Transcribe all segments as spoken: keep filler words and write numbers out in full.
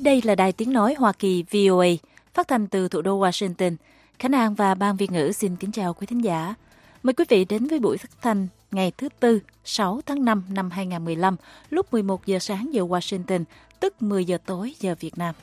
Đây là Đài Tiếng Nói Hoa Kỳ vê o a, phát thanh từ thủ đô Washington. Khánh An và Ban Việt ngữ xin kính chào quý thính giả. Mời quý vị đến với buổi phát thanh ngày thứ Tư, sáu tháng năm năm hai nghìn không trăm mười lăm, lúc mười một giờ sáng giờ Washington, tức mười giờ tối giờ Việt Nam.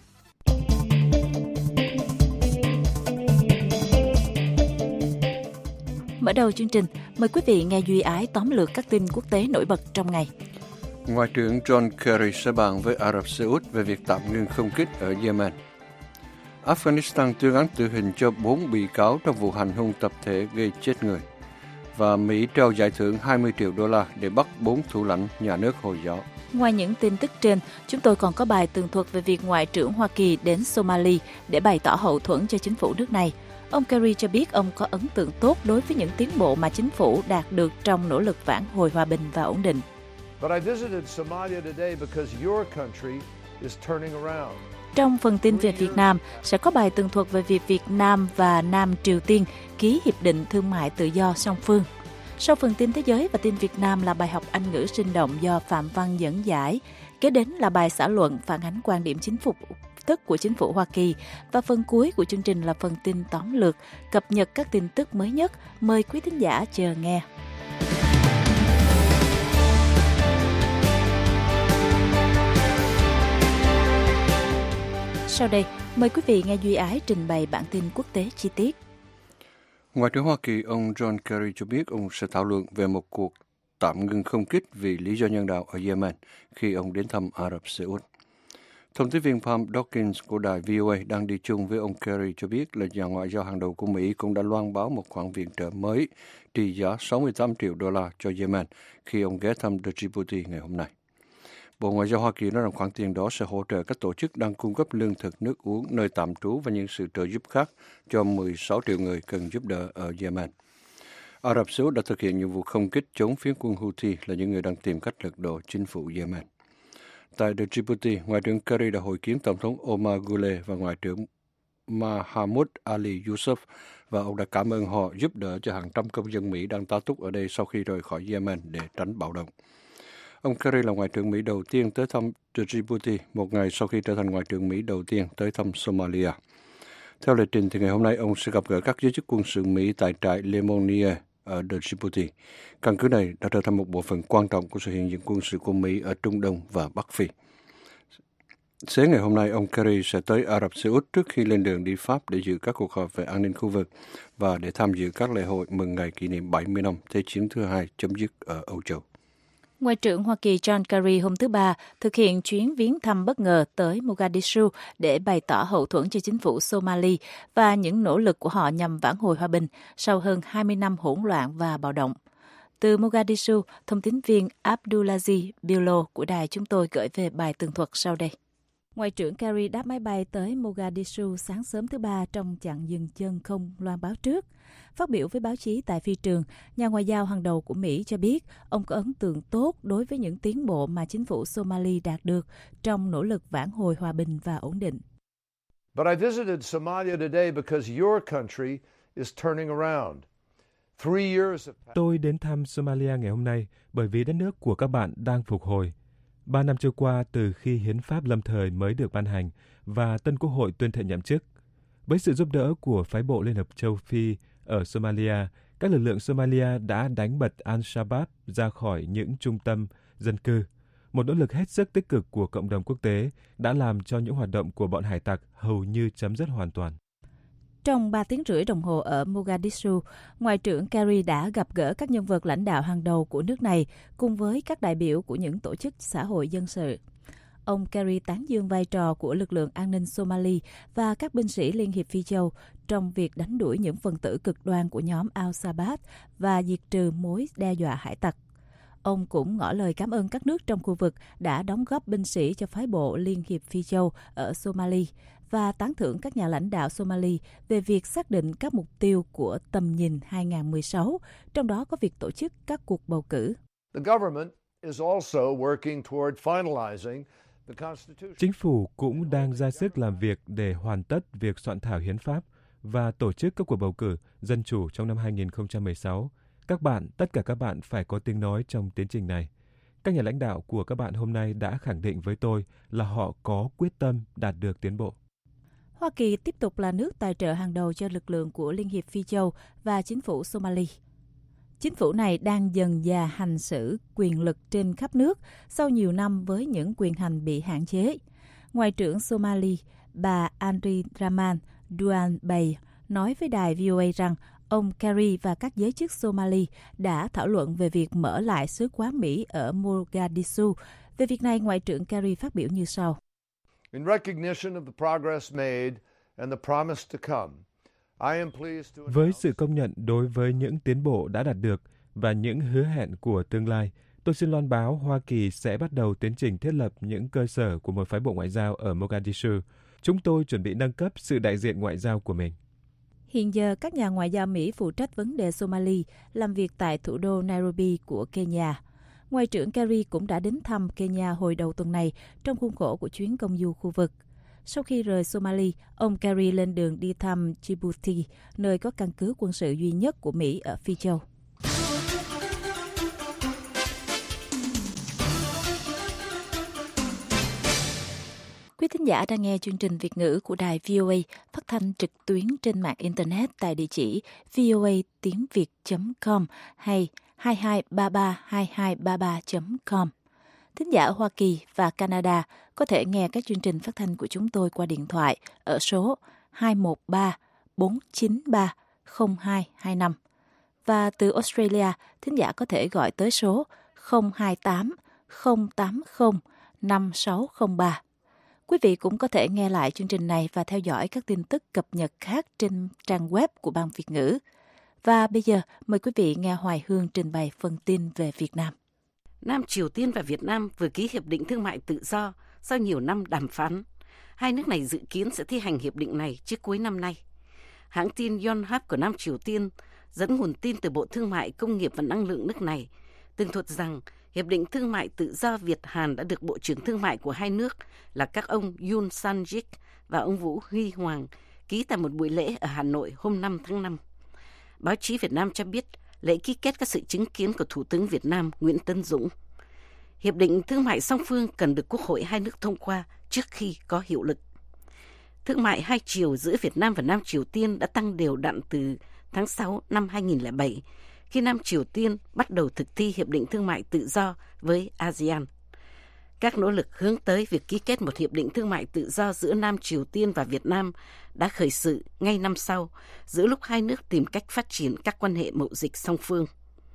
Mở đầu chương trình, mời quý vị nghe Duy Ái tóm lược các tin quốc tế nổi bật trong ngày. Ngoại trưởng John Kerry sẽ bàn với Ả Rập Xê Út về việc tạm ngừng không kích ở Yemen. Afghanistan tuyên án tử hình cho bốn bị cáo trong vụ hành hung tập thể gây chết người. Và Mỹ trao giải thưởng hai mươi triệu đô la để bắt bốn thủ lãnh nhà nước Hồi giáo. Ngoài những tin tức trên, chúng tôi còn có bài tường thuật về việc Ngoại trưởng Hoa Kỳ đến Somalia để bày tỏ hậu thuẫn cho chính phủ nước này. Ông Kerry cho biết ông có ấn tượng tốt đối với những tiến bộ mà chính phủ đạt được trong nỗ lực vãn hồi hòa bình và ổn định. Trong phần tin về Việt Nam, sẽ có bài tường thuật về việc Việt Nam và Nam Triều Tiên ký hiệp định thương mại tự do song phương. Sau phần tin thế giới và tin Việt Nam là bài học Anh ngữ sinh động do Phạm Văn dẫn giải. Kế đến là bài xã luận phản ánh quan điểm chính phủ tức của chính phủ Hoa Kỳ. Và phần cuối của chương trình là phần tin tóm lược, cập nhật các tin tức mới nhất. Mời quý thính giả chờ nghe. Sau đây, mời quý vị nghe Duy Ái trình bày bản tin quốc tế chi tiết. Ngoại trưởng Hoa Kỳ ông John Kerry cho biết ông sẽ thảo luận về một cuộc tạm ngừng không kích vì lý do nhân đạo ở Yemen khi ông đến thăm Ả Rập Xê Út. Thông tin viên Pam Dawkins của đài vê o a đang đi chung với ông Kerry cho biết là nhà ngoại giao hàng đầu của Mỹ cũng đã loan báo một khoản viện trợ mới trị giá sáu mươi tám triệu đô la cho Yemen khi ông ghé thăm Djibouti ngày hôm nay. Bộ Ngoại giao Hoa Kỳ nói rằng khoản tiền đó sẽ hỗ trợ các tổ chức đang cung cấp lương thực, nước uống, nơi tạm trú và những sự trợ giúp khác cho mười sáu triệu người cần giúp đỡ ở Yemen. Ả Rập Xê Út đã thực hiện nhiệm vụ không kích chống phiến quân Houthi là những người đang tìm cách lật đổ chính phủ Yemen. Tại Djibouti, Ngoại trưởng Kerry đã hội kiến Tổng thống Omar Guelleh và Ngoại trưởng Mahmoud Ali Yusuf và ông đã cảm ơn họ giúp đỡ cho hàng trăm công dân Mỹ đang tá túc ở đây sau khi rời khỏi Yemen để tránh bạo động. Ông Kerry là Ngoại trưởng Mỹ đầu tiên tới thăm Djibouti một ngày sau khi trở thành Ngoại trưởng Mỹ đầu tiên tới thăm Somalia. Theo lịch trình thì ngày hôm nay ông sẽ gặp gỡ các giới chức quân sự Mỹ tại trại Lemonie ở Djibouti. Căn cứ này đã trở thành một bộ phận quan trọng của sự hiện diện quân sự của Mỹ ở Trung Đông và Bắc Phi. Sáng ngày hôm nay, ông Kerry sẽ tới Ả Rập Xê Út trước khi lên đường đi Pháp để dự các cuộc họp về an ninh khu vực và để tham dự các lễ hội mừng ngày kỷ niệm bảy mươi năm Thế chiến thứ hai chấm dứt ở Âu Châu. Ngoại trưởng Hoa Kỳ John Kerry hôm thứ Ba thực hiện chuyến viếng thăm bất ngờ tới Mogadishu để bày tỏ hậu thuẫn cho chính phủ Somali và những nỗ lực của họ nhằm vãn hồi hòa bình sau hơn hai mươi năm hỗn loạn và bạo động. Từ Mogadishu, thông tín viên Abdulaziz Bilo của đài chúng tôi gửi về bài tường thuật sau đây. Ngoại trưởng Kerry đáp máy bay tới Mogadishu sáng sớm thứ Ba trong chặng dừng chân không loan báo trước. Phát biểu với báo chí tại phi trường, nhà ngoại giao hàng đầu của Mỹ cho biết ông có ấn tượng tốt đối với những tiến bộ mà chính phủ Somali đạt được trong nỗ lực vãn hồi hòa bình và ổn định. But I visited Somalia today because your country is turning around. Three years of... Tôi đến thăm Somalia ngày hôm nay bởi vì đất nước của các bạn đang phục hồi. Ba năm trôi qua từ khi hiến pháp lâm thời mới được ban hành và tân quốc hội tuyên thệ nhậm chức. Với sự giúp đỡ của phái bộ Liên hợp châu Phi ở Somalia, các lực lượng Somalia đã đánh bật Al-Shabaab ra khỏi những trung tâm dân cư. Một nỗ lực hết sức tích cực của cộng đồng quốc tế đã làm cho những hoạt động của bọn hải tặc hầu như chấm dứt hoàn toàn. Trong ba tiếng rưỡi đồng hồ ở Mogadishu, Ngoại trưởng Kerry đã gặp gỡ các nhân vật lãnh đạo hàng đầu của nước này cùng với các đại biểu của những tổ chức xã hội dân sự. Ông Kerry tán dương vai trò của lực lượng an ninh Somali và các binh sĩ Liên hiệp Phi Châu trong việc đánh đuổi những phần tử cực đoan của nhóm Al-Shabaab và diệt trừ mối đe dọa hải tặc. Ông cũng ngỏ lời cảm ơn các nước trong khu vực đã đóng góp binh sĩ cho phái bộ Liên hiệp Phi Châu ở Somali và tán thưởng các nhà lãnh đạo Somali về việc xác định các mục tiêu của tầm nhìn hai không một sáu, trong đó có việc tổ chức các cuộc bầu cử. Chính phủ cũng đang ra sức làm việc để hoàn tất việc soạn thảo hiến pháp và tổ chức các cuộc bầu cử dân chủ trong năm hai không một sáu. Các bạn, tất cả các bạn phải có tiếng nói trong tiến trình này. Các nhà lãnh đạo của các bạn hôm nay đã khẳng định với tôi là họ có quyết tâm đạt được tiến bộ. Hoa Kỳ tiếp tục là nước tài trợ hàng đầu cho lực lượng của Liên hiệp Phi Châu và chính phủ Somali. Chính phủ này đang dần dà hành xử quyền lực trên khắp nước sau nhiều năm với những quyền hành bị hạn chế. Ngoại trưởng Somali, bà Andri Rahman Duan Bay, nói với đài vê o a rằng ông Kerry và các giới chức Somali đã thảo luận về việc mở lại sứ quán Mỹ ở Mogadishu. Về việc này, Ngoại trưởng Kerry phát biểu như sau. In recognition of the progress made and the promise to come, I am pleased to Với sự công nhận đối với những tiến bộ đã đạt được và những hứa hẹn của tương lai, tôi xin loan báo Hoa Kỳ sẽ bắt đầu tiến trình thiết lập những cơ sở của một phái bộ ngoại giao ở Mogadishu. Chúng tôi chuẩn bị nâng cấp sự đại diện ngoại giao của mình. Hiện giờ, các nhà ngoại giao Mỹ phụ trách vấn đề Somali làm việc tại thủ đô Nairobi của Kenya. Ngoại trưởng Kerry cũng đã đến thăm Kenya hồi đầu tuần này trong khuôn khổ của chuyến công du khu vực. Sau khi rời Somali, ông Kerry lên đường đi thăm Djibouti, nơi có căn cứ quân sự duy nhất của Mỹ ở Phi Châu. Quý thính giả đang nghe chương trình Việt ngữ của đài vê o a phát thanh trực tuyến trên mạng Internet tại địa chỉ voa tiếng việt chấm com hay hai hai ba ba hai hai ba ba chấm com. Thính giả Hoa Kỳ và Canada có thể nghe các chương trình phát thanh của chúng tôi qua điện thoại ở số hai một ba bốn chín ba không hai hai năm. Và từ Australia, thính giả có thể gọi tới số không hai tám không tám không năm sáu không ba. Quý vị cũng có thể nghe lại chương trình này và theo dõi các tin tức cập nhật khác trên trang web của Ban Việt ngữ. Và bây giờ, mời quý vị nghe Hoài Hương trình bày phần tin về Việt Nam. Nam Triều Tiên và Việt Nam vừa ký hiệp định thương mại tự do sau nhiều năm đàm phán. Hai nước này dự kiến sẽ thi hành hiệp định này trước cuối năm nay. Hãng tin Yonhap của Nam Triều Tiên dẫn nguồn tin từ Bộ Thương mại, Công nghiệp và Năng lượng nước này tường thuật rằng hiệp định thương mại tự do Việt-Hàn đã được Bộ trưởng Thương mại của hai nước là các ông Yoon Sang-jik và ông Vũ Huy Hoàng ký tại một buổi lễ ở Hà Nội hôm năm tháng năm. Báo chí Việt Nam cho biết lễ ký kết có sự chứng kiến của Thủ tướng Việt Nam Nguyễn Tấn Dũng. Hiệp định thương mại song phương cần được Quốc hội hai nước thông qua trước khi có hiệu lực. Thương mại hai chiều giữa Việt Nam và Nam Triều Tiên đã tăng đều đặn từ tháng sáu năm hai nghìn không trăm lẻ bảy, khi Nam Triều Tiên bắt đầu thực thi Hiệp định Thương mại Tự do với a sê an. Các nỗ lực hướng tới việc ký kết một hiệp định thương mại tự do giữa Nam Triều Tiên và Việt Nam đã khởi sự ngay năm sau, giữa lúc hai nước tìm cách phát triển các quan hệ mậu dịch song phương.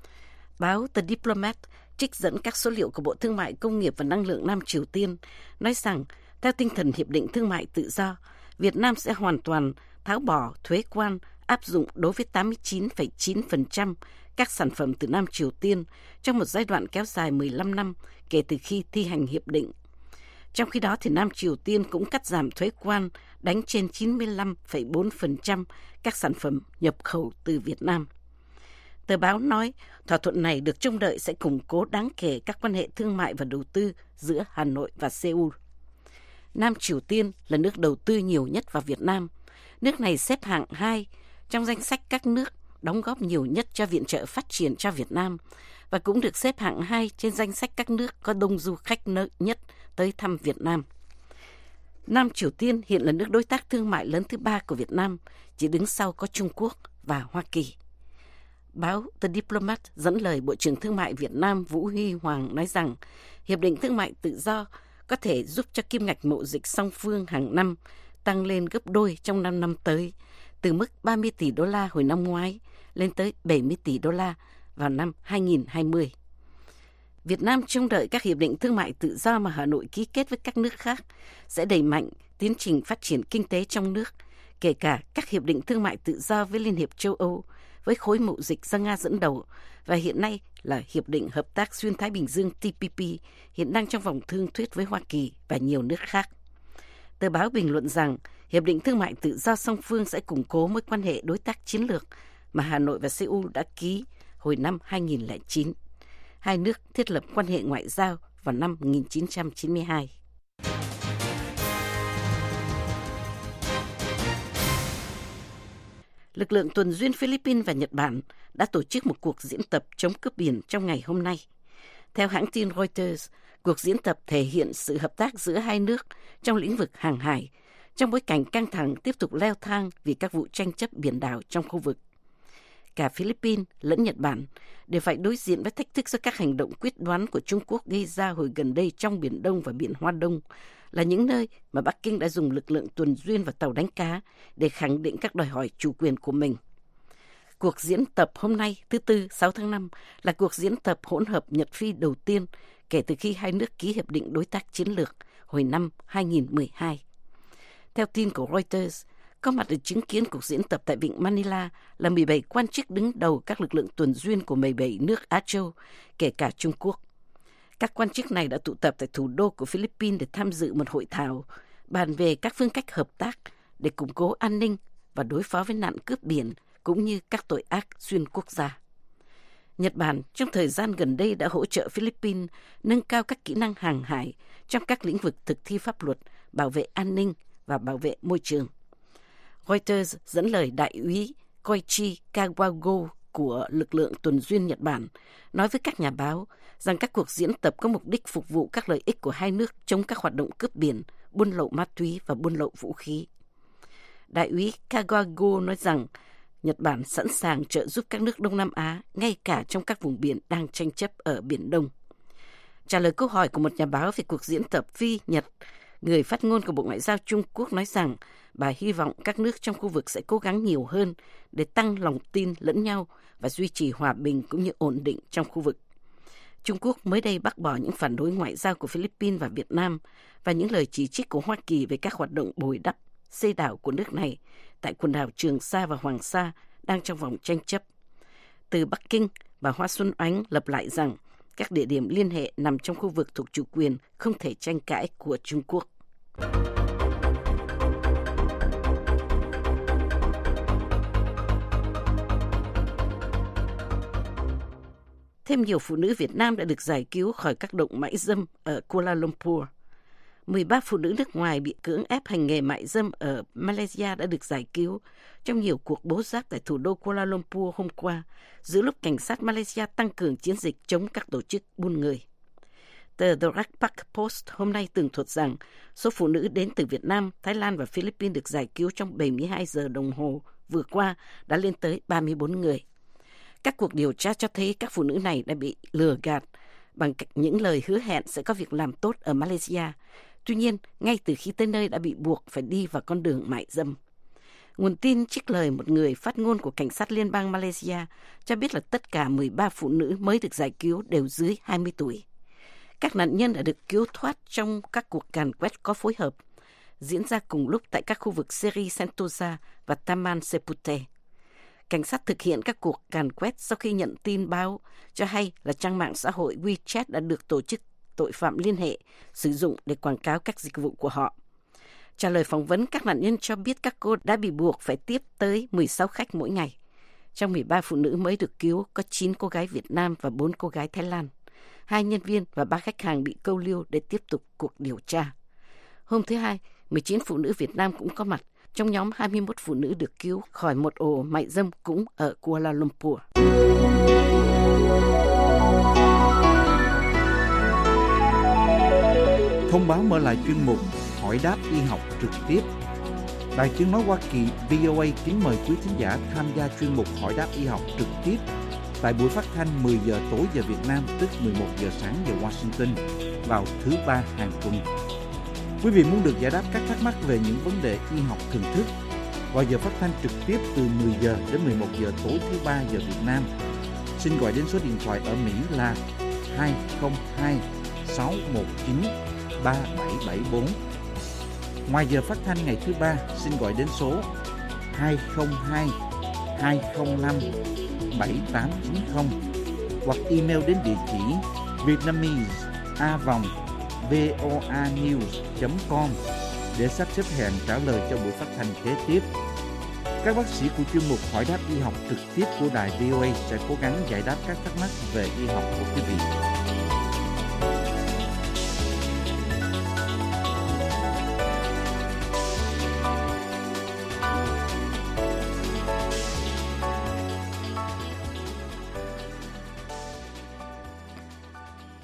Báo The Diplomat trích dẫn các số liệu của Bộ Thương mại, Công nghiệp và Năng lượng Nam Triều Tiên, nói rằng, theo tinh thần Hiệp định Thương mại Tự do, Việt Nam sẽ hoàn toàn tháo bỏ thuế quan áp dụng đối với tám mươi chín phẩy chín phần trăm các sản phẩm từ Nam Triều Tiên trong một giai đoạn kéo dài mười lăm năm kể từ khi thi hành hiệp định. Trong khi đó, thì Nam Triều Tiên cũng cắt giảm thuế quan đánh trên chín mươi lăm phẩy bốn phần trăm các sản phẩm nhập khẩu từ Việt Nam. Tờ báo nói, thỏa thuận này được trông đợi sẽ củng cố đáng kể các quan hệ thương mại và đầu tư giữa Hà Nội và Seoul. Nam Triều Tiên là nước đầu tư nhiều nhất vào Việt Nam. Nước này xếp hạng hai trong danh sách các nước đóng góp nhiều nhất cho viện trợ phát triển cho Việt Nam và cũng được xếp hạng hai trên danh sách các nước có đông du khách nhất tới thăm Việt Nam. Nam Triều Tiên hiện là nước đối tác thương mại lớn thứ ba của Việt Nam, chỉ đứng sau có Trung Quốc và Hoa Kỳ. Báo The Diplomat dẫn lời Bộ trưởng Thương mại Việt Nam Vũ Huy Hoàng nói rằng Hiệp định Thương mại Tự do có thể giúp cho kim ngạch mậu dịch song phương hàng năm tăng lên gấp đôi trong năm năm tới, từ mức ba mươi tỷ đô la hồi năm ngoái lên tới bảy mươi tỷ đô la vào năm hai nghìn không trăm hai mươi. Việt Nam trông đợi các hiệp định thương mại tự do mà Hà Nội ký kết với các nước khác sẽ đẩy mạnh tiến trình phát triển kinh tế trong nước, kể cả các hiệp định thương mại tự do với Liên hiệp châu Âu, với khối mậu dịch do Nga dẫn đầu, và hiện nay là Hiệp định Hợp tác Xuyên Thái Bình Dương T P P, hiện đang trong vòng thương thuyết với Hoa Kỳ và nhiều nước khác. Tờ báo bình luận rằng Hiệp định Thương mại Tự do song phương sẽ củng cố mối quan hệ đối tác chiến lược mà Hà Nội và Seoul đã ký hồi năm hai nghìn không trăm lẻ chín. Hai nước thiết lập quan hệ ngoại giao vào năm một nghìn chín trăm chín mươi hai. Lực lượng tuần duyên Philippines và Nhật Bản đã tổ chức một cuộc diễn tập chống cướp biển trong ngày hôm nay. Theo hãng tin Reuters, cuộc diễn tập thể hiện sự hợp tác giữa hai nước trong lĩnh vực hàng hải, trong bối cảnh căng thẳng tiếp tục leo thang vì các vụ tranh chấp biển đảo trong khu vực. Cả Philippines lẫn Nhật Bản đều phải đối diện với thách thức do các hành động quyết đoán của Trung Quốc gây ra hồi gần đây trong Biển Đông và Biển Hoa Đông, là những nơi mà Bắc Kinh đã dùng lực lượng tuần duyên và tàu đánh cá để khẳng định các đòi hỏi chủ quyền của mình. Cuộc diễn tập hôm nay, thứ Tư, sáu tháng năm, là cuộc diễn tập hỗn hợp Nhật-Phi đầu tiên kể từ khi hai nước ký Hiệp định Đối tác Chiến lược hồi năm hai nghìn không trăm mười hai. Theo tin của Reuters, có mặt để chứng kiến cuộc diễn tập tại Vịnh Manila là mười bảy quan chức đứng đầu các lực lượng tuần duyên của mười bảy nước Á Châu, kể cả Trung Quốc. Các quan chức này đã tụ tập tại thủ đô của Philippines để tham dự một hội thảo bàn về các phương cách hợp tác để củng cố an ninh và đối phó với nạn cướp biển cũng như các tội ác xuyên quốc gia. Nhật Bản trong thời gian gần đây đã hỗ trợ Philippines nâng cao các kỹ năng hàng hải trong các lĩnh vực thực thi pháp luật, bảo vệ an ninh và bảo vệ môi trường. Reuters dẫn lời đại úy Koichi Kawago của lực lượng tuần duyên Nhật Bản nói với các nhà báo rằng các cuộc diễn tập có mục đích phục vụ các lợi ích của hai nước chống các hoạt động cướp biển, buôn lậu ma túy và buôn lậu vũ khí. Đại úy Kawago nói rằng Nhật Bản sẵn sàng trợ giúp các nước Đông Nam Á, ngay cả trong các vùng biển đang tranh chấp ở Biển Đông. Trả lời câu hỏi của một nhà báo về cuộc diễn tập Phi-Nhật, người phát ngôn của Bộ Ngoại giao Trung Quốc nói rằng bà hy vọng các nước trong khu vực sẽ cố gắng nhiều hơn để tăng lòng tin lẫn nhau và duy trì hòa bình cũng như ổn định trong khu vực. Trung Quốc mới đây bác bỏ những phản đối ngoại giao của Philippines và Việt Nam và những lời chỉ trích của Hoa Kỳ về các hoạt động bồi đắp, xây đảo của nước này tại quần đảo Trường Sa và Hoàng Sa đang trong vòng tranh chấp. Từ Bắc Kinh, bà Hoa Xuân Oánh lập lại rằng các địa điểm liên hệ nằm trong khu vực thuộc chủ quyền không thể tranh cãi của Trung Quốc. Thêm nhiều phụ nữ Việt Nam đã được giải cứu khỏi các động mại dâm ở Kuala Lumpur. mười ba phụ nữ nước ngoài bị cưỡng ép hành nghề mại dâm ở Malaysia đã được giải cứu trong nhiều cuộc bố giáp tại thủ đô Kuala Lumpur hôm qua, giữa lúc cảnh sát Malaysia tăng cường chiến dịch chống các tổ chức buôn người. Tờ The Rak Post hôm nay tường thuật rằng số phụ nữ đến từ Việt Nam, Thái Lan và Philippines được giải cứu trong bảy mươi hai giờ đồng hồ vừa qua đã lên tới ba mươi bốn người. Các cuộc điều tra cho thấy các phụ nữ này đã bị lừa gạt bằng những lời hứa hẹn sẽ có việc làm tốt ở Malaysia. Tuy nhiên, ngay từ khi tới nơi đã bị buộc phải đi vào con đường mại dâm. Nguồn tin trích lời một người phát ngôn của cảnh sát liên bang Malaysia cho biết là tất cả mười ba phụ nữ mới được giải cứu đều dưới hai mươi tuổi. Các nạn nhân đã được cứu thoát trong các cuộc càn quét có phối hợp, diễn ra cùng lúc tại các khu vực Seri Sentosa và Taman Sepute. Cảnh sát thực hiện các cuộc càn quét sau khi nhận tin báo cho hay là trang mạng xã hội WeChat đã được tổ chức tội phạm liên hệ sử dụng để quảng cáo các dịch vụ của họ. Trả lời phỏng vấn, các nạn nhân cho biết các cô đã bị buộc phải tiếp tới mười sáu khách mỗi ngày. Trong mười ba phụ nữ mới được cứu, có chín cô gái Việt Nam và bốn cô gái Thái Lan. Hai nhân viên và ba khách hàng bị câu lưu để tiếp tục cuộc điều tra. Hôm thứ Hai, mười chín phụ nữ Việt Nam cũng có mặt trong nhóm hai mươi mốt phụ nữ được cứu khỏi một ổ mại dâm cũng ở Kuala Lumpur. Thông báo mở lại chuyên mục Hỏi đáp y học trực tiếp. Đài Tiếng nói Hoa Kỳ vê o a kính mời quý thính giả tham gia chuyên mục Hỏi đáp y học trực tiếp tại buổi phát thanh mười giờ tối giờ Việt Nam, tức mười một giờ sáng giờ Washington, vào thứ Ba hàng tuần. Quý vị muốn được giải đáp các thắc mắc về những vấn đề y học thường thức vào giờ phát thanh trực tiếp từ mười giờ đến mười một giờ tối thứ Ba giờ Việt Nam, xin gọi đến số điện thoại ở Mỹ là hai không hai sáu một chín ba bảy bảy bốn. Ngoài giờ phát thanh ngày thứ Ba, xin gọi đến số hai không hai hai không năm bảy tám chín không hoặc email đến địa chỉ vietnamese a vòng voanews chấm com để sắp xếp hẹn trả lời cho buổi phát thanh kế tiếp. Các bác sĩ của chuyên mục Hỏi đáp y học trực tiếp của đài vê o a sẽ cố gắng giải đáp các thắc mắc về y học của quý vị.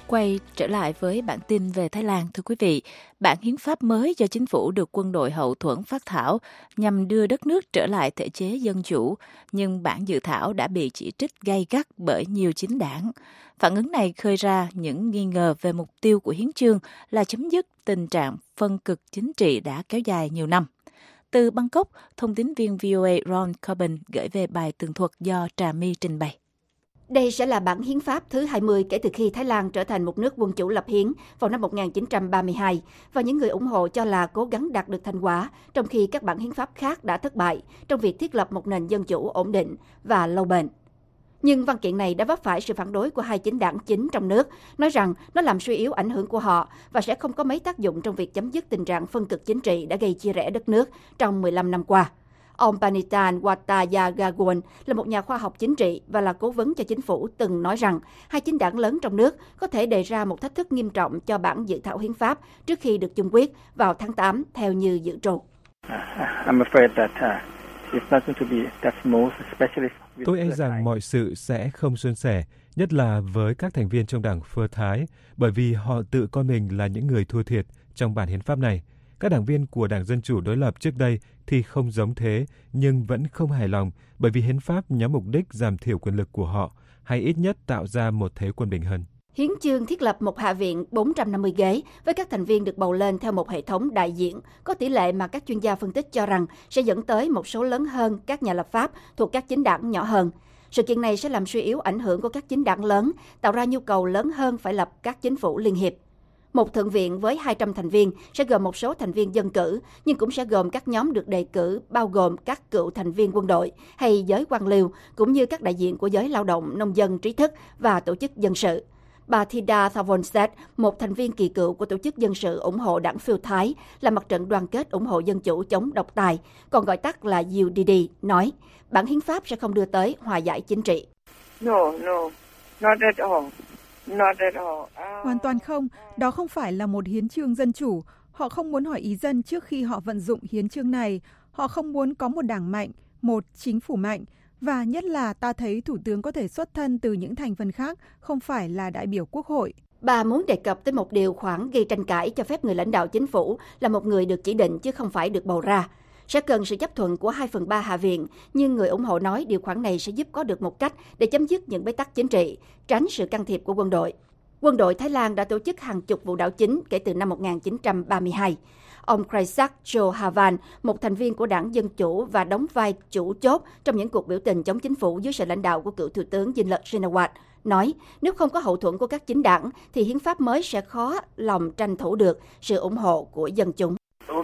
Quay trở lại với bản tin về Thái Lan, thưa quý vị. Bản hiến pháp mới do chính phủ được quân đội hậu thuẫn phác thảo nhằm đưa đất nước trở lại thể chế dân chủ, nhưng bản dự thảo đã bị chỉ trích gay gắt bởi nhiều chính đảng. Phản ứng này khơi ra những nghi ngờ về mục tiêu của hiến chương là chấm dứt tình trạng phân cực chính trị đã kéo dài nhiều năm. Từ Bangkok, thông tín viên vê o a Ron Corbin gửi về bài tường thuật do Trà My trình bày. Đây sẽ là bản hiến pháp thứ hai mươi kể từ khi Thái Lan trở thành một nước quân chủ lập hiến vào năm một nghìn chín trăm ba mươi hai, và những người ủng hộ cho là cố gắng đạt được thành quả, trong khi các bản hiến pháp khác đã thất bại trong việc thiết lập một nền dân chủ ổn định và lâu bền. Nhưng văn kiện này đã vấp phải sự phản đối của hai chính đảng chính trong nước, nói rằng nó làm suy yếu ảnh hưởng của họ và sẽ không có mấy tác dụng trong việc chấm dứt tình trạng phân cực chính trị đã gây chia rẽ đất nước trong mười lăm năm qua. Ông Panitan Watayagawan là một nhà khoa học chính trị và là cố vấn cho chính phủ, từng nói rằng hai chính đảng lớn trong nước có thể đề ra một thách thức nghiêm trọng cho bản dự thảo hiến pháp trước khi được chung quyết vào tháng tám theo như dự trù. Tôi e rằng mọi sự sẽ không suôn sẻ, nhất là với các thành viên trong đảng Phơ Thái, bởi vì họ tự coi mình là những người thua thiệt trong bản hiến pháp này. Các đảng viên của Đảng Dân Chủ đối lập trước đây thì không giống thế, nhưng vẫn không hài lòng bởi vì hiến pháp nhắm mục đích giảm thiểu quyền lực của họ, hay ít nhất tạo ra một thế quân bình hơn. Hiến chương thiết lập một hạ viện bốn trăm năm mươi ghế với các thành viên được bầu lên theo một hệ thống đại diện có tỷ lệ mà các chuyên gia phân tích cho rằng sẽ dẫn tới một số lớn hơn các nhà lập pháp thuộc các chính đảng nhỏ hơn. Sự kiện này sẽ làm suy yếu ảnh hưởng của các chính đảng lớn, tạo ra nhu cầu lớn hơn phải lập các chính phủ liên hiệp. Một thượng viện với hai trăm thành viên sẽ gồm một số thành viên dân cử, nhưng cũng sẽ gồm các nhóm được đề cử bao gồm các cựu thành viên quân đội hay giới quan liêu, cũng như các đại diện của giới lao động, nông dân, trí thức và tổ chức dân sự. Bà Thida Thavonset, một thành viên kỳ cựu của tổ chức dân sự ủng hộ đảng Pheu Thái, là mặt trận đoàn kết ủng hộ dân chủ chống độc tài, còn gọi tắt là u đê đê, nói bản hiến pháp sẽ không đưa tới hòa giải chính trị. No, no, not at all. Not at all. Uh... Hoàn toàn không, đó không phải là một hiến chương dân chủ. Họ không muốn hỏi ý dân trước khi họ vận dụng hiến chương này. Họ không muốn có một đảng mạnh, một chính phủ mạnh. Và nhất là ta thấy thủ tướng có thể xuất thân từ những thành phần khác, không phải là đại biểu quốc hội. Bà muốn đề cập tới một điều khoản gây tranh cãi cho phép người lãnh đạo chính phủ là một người được chỉ định chứ không phải được bầu ra. Sẽ cần sự chấp thuận của hai phần ba hạ viện, nhưng người ủng hộ nói điều khoản này sẽ giúp có được một cách để chấm dứt những bế tắc chính trị, tránh sự can thiệp của quân đội. Quân đội Thái Lan đã tổ chức hàng chục vụ đảo chính kể từ năm một nghìn chín trăm ba mươi hai. Ông Kraisak Johavan, một thành viên của đảng Dân Chủ và đóng vai chủ chốt trong những cuộc biểu tình chống chính phủ dưới sự lãnh đạo của cựu thủ tướng Yingluck Shinawatra, nói nếu không có hậu thuẫn của các chính đảng thì hiến pháp mới sẽ khó lòng tranh thủ được sự ủng hộ của dân chúng.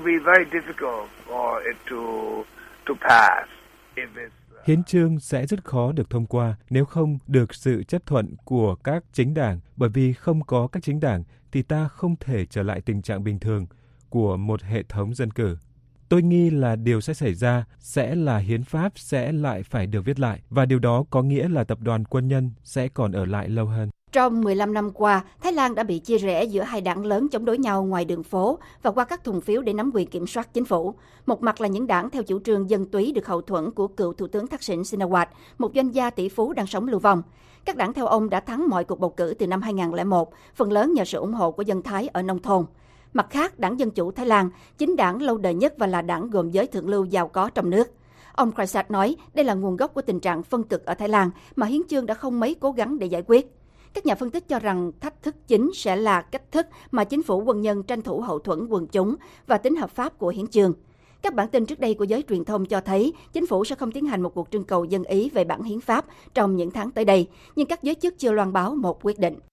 Hiến chương sẽ rất khó được thông qua nếu không được sự chấp thuận của các chính đảng, bởi vì không có các chính đảng thì ta không thể trở lại tình trạng bình thường của một hệ thống dân cử. Tôi nghi là điều sẽ xảy ra sẽ là hiến pháp sẽ lại phải được viết lại, và điều đó có nghĩa là tập đoàn quân nhân sẽ còn ở lại lâu hơn. Trong mười lăm năm qua, Thái Lan đã bị chia rẽ giữa hai đảng lớn chống đối nhau ngoài đường phố và qua các thùng phiếu để nắm quyền kiểm soát chính phủ. Một mặt là những đảng theo chủ trương dân túy được hậu thuẫn của cựu thủ tướng Thaksin Shinawatra, một doanh gia tỷ phú đang sống lưu vong. Các đảng theo ông đã thắng mọi cuộc bầu cử từ năm hai nghìn không trăm lẻ một, phần lớn nhờ sự ủng hộ của dân Thái ở nông thôn. Mặt khác, đảng Dân Chủ Thái Lan, chính đảng lâu đời nhất và là đảng gồm giới thượng lưu giàu có trong nước. Ông Kraisak nói đây là nguồn gốc của tình trạng phân cực ở Thái Lan mà hiến chương đã không mấy cố gắng để giải quyết. Các nhà phân tích cho rằng thách thức chính sẽ là cách thức mà chính phủ quân nhân tranh thủ hậu thuẫn quần chúng và tính hợp pháp của hiến chương. Các bản tin trước đây của giới truyền thông cho thấy chính phủ sẽ không tiến hành một cuộc trưng cầu dân ý về bản hiến pháp trong những tháng tới đây, nhưng các giới chức chưa loan báo một quyết định.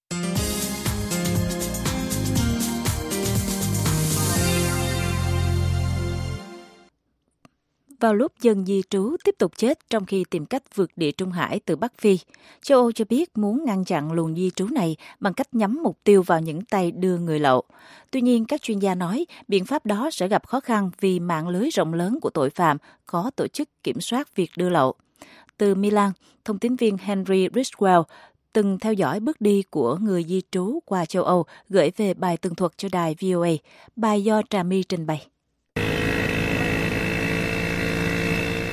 Vào lúc dân di trú tiếp tục chết trong khi tìm cách vượt địa Trung Hải từ Bắc Phi, châu Âu cho biết muốn ngăn chặn luồng di trú này bằng cách nhắm mục tiêu vào những tay đưa người lậu. Tuy nhiên, các chuyên gia nói biện pháp đó sẽ gặp khó khăn vì mạng lưới rộng lớn của tội phạm có tổ chức kiểm soát việc đưa lậu. Từ Milan, thông tín viên Henry Ridgwell từng theo dõi bước đi của người di trú qua châu Âu gửi về bài tường thuật cho đài vê o a. Bài do Trà My trình bày.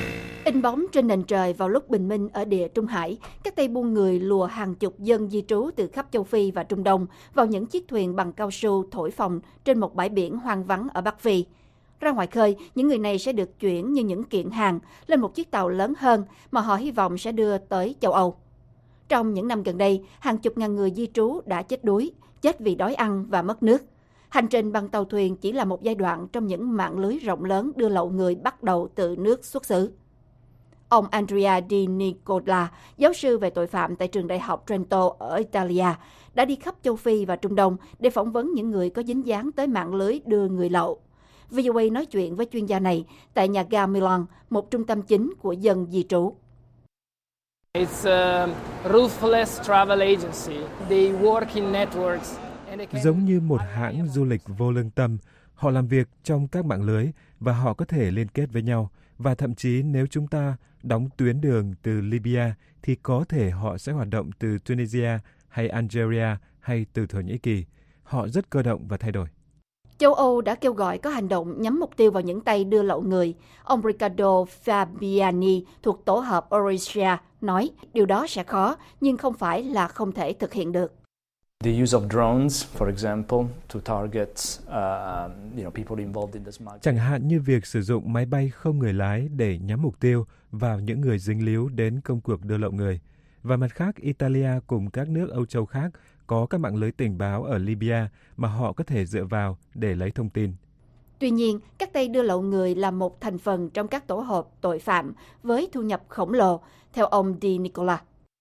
In bóng trên nền trời vào lúc bình minh ở Địa Trung Hải, các tay buôn người lùa hàng chục dân di trú từ khắp châu Phi và Trung Đông vào những chiếc thuyền bằng cao su thổi phồng trên một bãi biển hoang vắng ở Bắc Phi. Ra ngoài khơi, những người này sẽ được chuyển như những kiện hàng lên một chiếc tàu lớn hơn mà họ hy vọng sẽ đưa tới châu Âu. Trong những năm gần đây, hàng chục ngàn người di trú đã chết đuối, chết vì đói ăn và mất nước. Hành trình bằng tàu thuyền chỉ là một giai đoạn trong những mạng lưới rộng lớn đưa lậu người bắt đầu từ nước xuất xứ. Ông Andrea Di Nicola, giáo sư về tội phạm tại trường đại học Trento ở Italia, đã đi khắp châu Phi và Trung Đông để phỏng vấn những người có dính dáng tới mạng lưới đưa người lậu. vê o a nói chuyện với chuyên gia này tại nhà ga Milan, một trung tâm chính của dân di trú. It's a ruthless travel agency. They work in networks. Giống như một hãng du lịch vô lương tâm, họ làm việc trong các mạng lưới và họ có thể liên kết với nhau. Và thậm chí nếu chúng ta đóng tuyến đường từ Libya thì có thể họ sẽ hoạt động từ Tunisia hay Algeria hay từ Thổ Nhĩ Kỳ. Họ rất cơ động và thay đổi. Châu Âu đã kêu gọi có hành động nhắm mục tiêu vào những tay đưa lậu người. Ông Riccardo Fabiani thuộc tổ hợp Orisia nói điều đó sẽ khó nhưng không phải là không thể thực hiện được. The use of drones, for example, to target, uh, you know, people involved in this market. Chẳng hạn như việc sử dụng máy bay không người lái để nhắm mục tiêu vào những người dính líu đến công cuộc đưa lậu người. Và mặt khác, Italia cùng các nước Âu Châu khác có các mạng lưới tình báo ở Libya mà họ có thể dựa vào để lấy thông tin. Tuy nhiên, các tay đưa lậu người là một thành phần trong các tổ hợp tội phạm với thu nhập khổng lồ, theo ông Di Nicola.